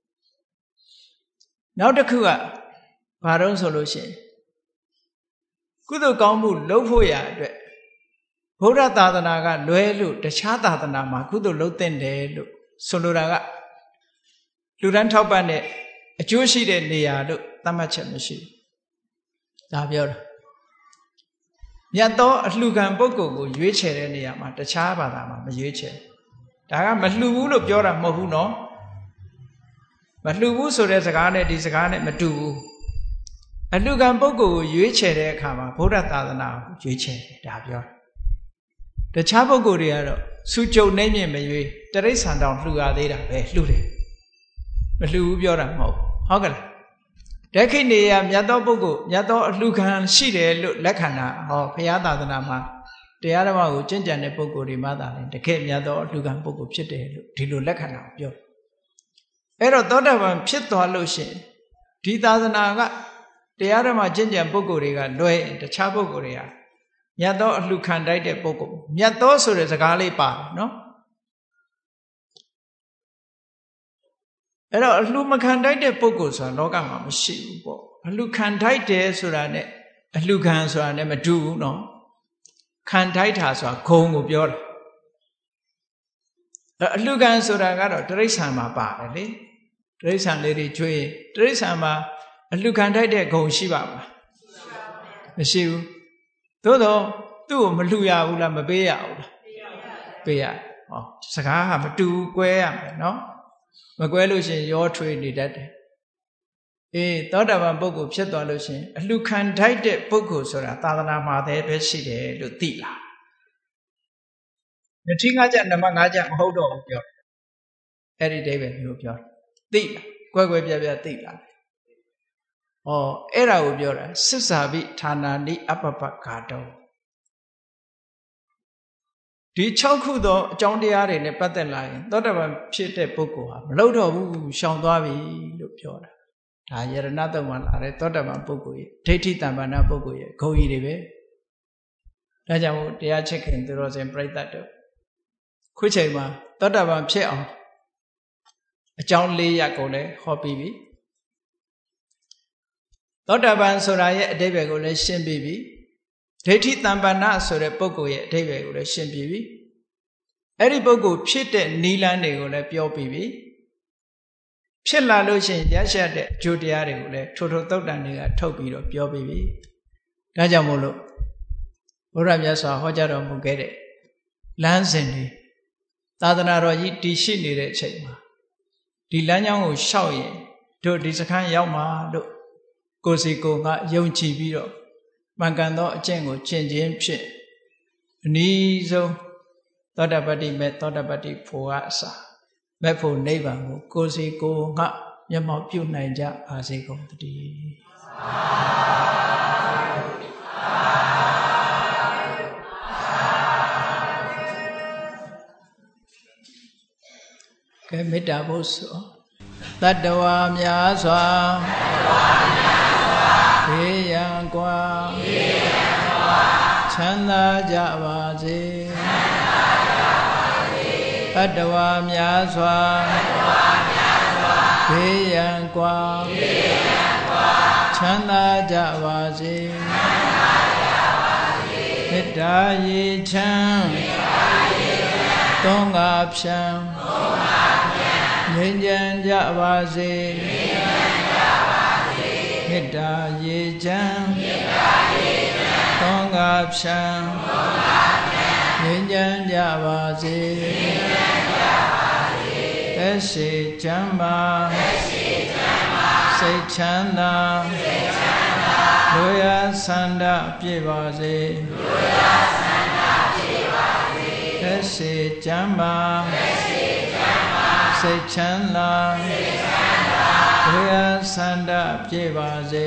[SPEAKER 1] နောက်တစ်ခုကဘာတော့ဆိုလို့ရှိရင်ကုသိုလ်ကောင်းမှုလုပ်ဖို့ရအတွက်ဗုဒ္ဓသာသနာကလွဲလို့တခြားသာသနာမှာကုသိုလ်လုပ်သင့်တယ်လို့ဆိုလိုတာကလူတန်းထောက်ပံ့တဲ့အကျိုးရှိတဲ့နေရာလို့သတ်မှတ်ချက်မရှိဘူးဒါပြောတာမြတ်သောအလှခံပုဂ္ဂိုလ်ကိုရွေးချယ်တဲ့နေရာမှာတခြားဘာသာမှာမရွေးချယ်ဒါကမလှူဘူးလို့ပြောတာမဟုတ်ဘူးနော်မလှူဘူးဆိုတဲ့စကားနဲ့ဒီစကားနဲ့မတူဘူးအလှခံပုဂ္ဂိုလ်ကိုရွေးချယ်တဲ့အခါမှာဗုဒ္ဓသာသနာကိုရွေးချယ်တယ်ဒါပြောတခြားပုဂ္ဂိုလ်တွေကတော့စုကြုံနေမြင်မရွေးတရိစ္ဆာန်တောင်လှူရသေးတာပဲလှူတယ်မလှူဘူးပြောတာမဟုတ်ဟုတ်ကဲ့ဓက္ခိနေယမြတ်သောပုဂ္ဂိုလ်မြတ်သောအလှခံရှိတယ်လို့လက်ခံတာဟောဘုရားသာသနာမှာတရားဓမ္မကိုကျင့်ကြံတဲ့ပုဂ္ဂိုလ်တွေမှသာလေတကယ်မြတ်သောအလှခံပုဂ္ဂိုလ်ဖြစ်တယ်လို့ဒီလိုလက်ခံတာကိုပြောအဲ့တော့သောတာပန်ဖြစ်သွားလို့ရှိရင်ဒီသာသနာကတရားဓမ္မကျင့်ကြံပုဂ္ဂိုလ်တွေကလွဲတခြားပုဂ္ဂိုလ်တွေကမြတ်သောအလှခံတိုက်တဲ့ပုဂ္ဂိုလ်မြတ်သောဆိုတဲ့စကားလေးပါတယ်နော်အဲ့တော့အလှမခံတိုက်တဲ့ပုဂ္ဂိုလ်ဆိုတာလောကမှာမရှိဘူးပေါ့အလှခံတိုက်တယ်ဆိုတာနဲ့အလှခံဆိုတာနဲ့မတူဘူးနော်ခံတိုက်တာဆိုတာဂုံကိုပြောတာအလှခံဆိုတာကတော့တိရစ္ဆာန်မှာပါတယ်လေတိရစ္ဆာန်လေးတွေကျွေးတိရစ္ဆာန်မှာအလှခံတိုက်တဲ့ဂုံရှိပါမလားမရှိဘူးသို့တော့သူ့ကိုမလှူရဘူးလားမပေးရဘူးလားပေးရဟောစကားကမတူဘူးကွဲရမယ်နော်မကွဲလို့ရှိရင်ရောထွေးနေတတ်တယ်အေးသောတာပန်ပုဂ္ဂိုလ်ဖြစ်သွားလို့ရှိရင်အလှခံထိုက်တဲ့ပုဂ္ဂိုလ်ဆိုတာသာသနာမှာတည်းပဲရှိတယ်လို့သိလာညတိငါးချက်နံပါတ်ငါးချက်မဟုတ်တော့ဘူးပြောအဲ့ဒီအိဗယ်မျိုးပြောသိလာကွဲကွဲပြားပြားသိလာဩအဲ့ဒါကိုပြောတာစစ္ဆာပိဌာနာနိအပ္ပပဂါတောဒီ၆ခုသောအကြောင်းတရားတွေနဲ့ပတ်သက်လာရင်သောတာပန်ဖြစ်တဲ့ပုဂ္ဂိုလ်ဟာမလုပ်တော့ဘူးရှောင်သွားပြီလို့ပြောတာဒါယရဏတုံမှာလာတဲ့သောတာပန်ပုဂ္ဂိုလ်ရဲ့ဒိဋ္ဌိတမ္ပန္နပုဂ္ဂိုလ်ရဲ့ဂုဏ်ကြီးတွေပဲဒါကြောင့်မို့တရားချစ်ခင်သူတော်စင်ပြိဿတ်တို့ခုချိန်မှာသောတာပန်ဖြစ်အောင်အကြောင်း၄ရပ်ကိုလည်းဟောပြီးပြီသောတာပန်ဆိုတာရဲ့အဓိပ္ပာယ်ကိုလည်းရှင်းပြီးပြီဒိဋ္ဌိတမ္ပန္နဆိုတဲ့ပုဂ္ဂိုလ်ရဲ့အဓိပ္ပာယ်ကိုလည်းရှင်းပြီးပြီအဲ့ဒီပုဂ္ဂိုလ်ဖြစ်တဲ့နိလန်းတွေကိုလည်းပြောပြီးပြီဖြစ်လာလို့ရှိရင်ရရှိတဲ့အကျိုးတရားတွေကိုလည်းထိုထိုသုတ်တန်တွေကထုတ်ပြီးတော့ပြောပြီးပြီဒါကြောင့်မို့လို့ဘုရားမြတ်စွာဟောကြားတော်မူခဲ့တဲ့လမ်းစဉ်တွေသာသနာတော်ကြီးတည်ရှိနေတဲ့အချိန်မှာဒီလမ်းကြောင်းကိုရှောက်ရင်တို့ဒီစခန်းရောက်မှာလို့ကိုယ်စီကိုယ်ကယုံကြည်ပြီးတော့မှန်ကန်သောအကျင့်ကိုကျင့်ခြင်းဖြင့်အနည်းဆုံးသောတာပတ္တိမေသောတာပတ္တိဖို့ကအစာမဲ့ဖို့နိဗ္ဗာန်ကိုကိုယ်စီကိုယ်ကမျက်မှောက်ပြုနိုင်ကြပါစေကုန်သတည်းကဲမေတ္တာပို့ဆိုတတ္တဝါများစွာဘေးရန်ကွာချမ်းသာကြပါစေတတ္တဝါများစွာဘေးရန်ကွာချမ်းသာကြပါစေမေတ္တာရေချမ်းသုံးငါဖြံငြိမ်းချမ်းကြပါစေမေတ္တာရေချမ်းသုံးငါဖြံငြိမ်းချမ်းကြပါစေသက်ရှိချမ်းသာစိတ်ချမ်းသာလူရဆန္ဒပြည့်ပါစေသက်ရှိချမ်းသာစိတ်ချမ်းသာလူရဆန္ဒပြည့်ပါစေ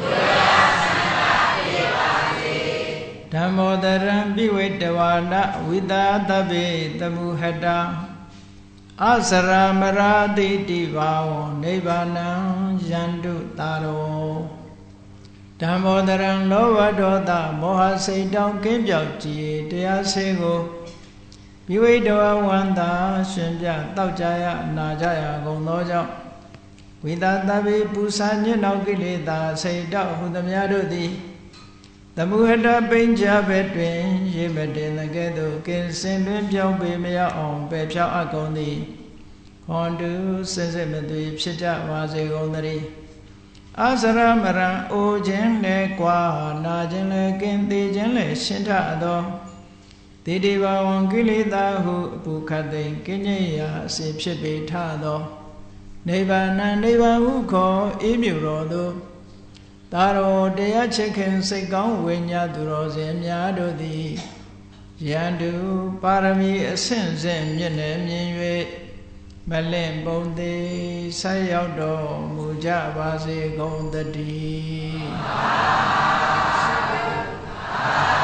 [SPEAKER 1] ဓမ္မောတရံပိဝိတဝါဒဝိသာတပိတမုဟတအစရမရာတိတိဘာဝနိဗ္ဗာနံယန္တုတာရောဓမ္မောတရံလောဘဒေါသမောဟစိတ်တောင်းကင်းပြောက်ကြည်တရားစေကိုပိဝိတဝဝန္တာရှင်ပြတောက်ကြရနာကြရကုန်သောကြောင့်ဝိသတပိပူဇာညစ်နောက်ကိလေသာစိတ်တောက်ဟုသမျှတို့သည်သမုဟတပိဉ္ချဘက်တွင်ရေမတင်တဲ့ကဲ့သို့ကင်းစင်တွင်ပြောင်းပေမရအောင်ပယ်ဖြောက်အပ်ကုန်သည်ဟောတုစစ်စစ်မသွေဖြစ်ကြပါစေကုန်သတည်းအစရမရံအိုခြင်းလည်းကွာနာခြင်းလည်းကင်းသေးခြင်းလည်းရှင်းထသောတိတိဘဝံကိလေသာဟုအပုခတ်သိင်ကင်းညရာအစီဖြစ်ပေထသောနိဗ္ဗာန်နိဗ္ဗာန်ဟုခေါ်အေးမြူတော်သို့သာရောတရားချစ်ခင်စိတ်ကောင်းဝိညာသူတော်စင်များတို့သည်ယန္တုပါရမီအဆင့်ဆင့်မြင့်နေမြင်၍မလင့်ပုံသေးဆက်ရောက်တော်မူကြပါစေကုန်သတည်း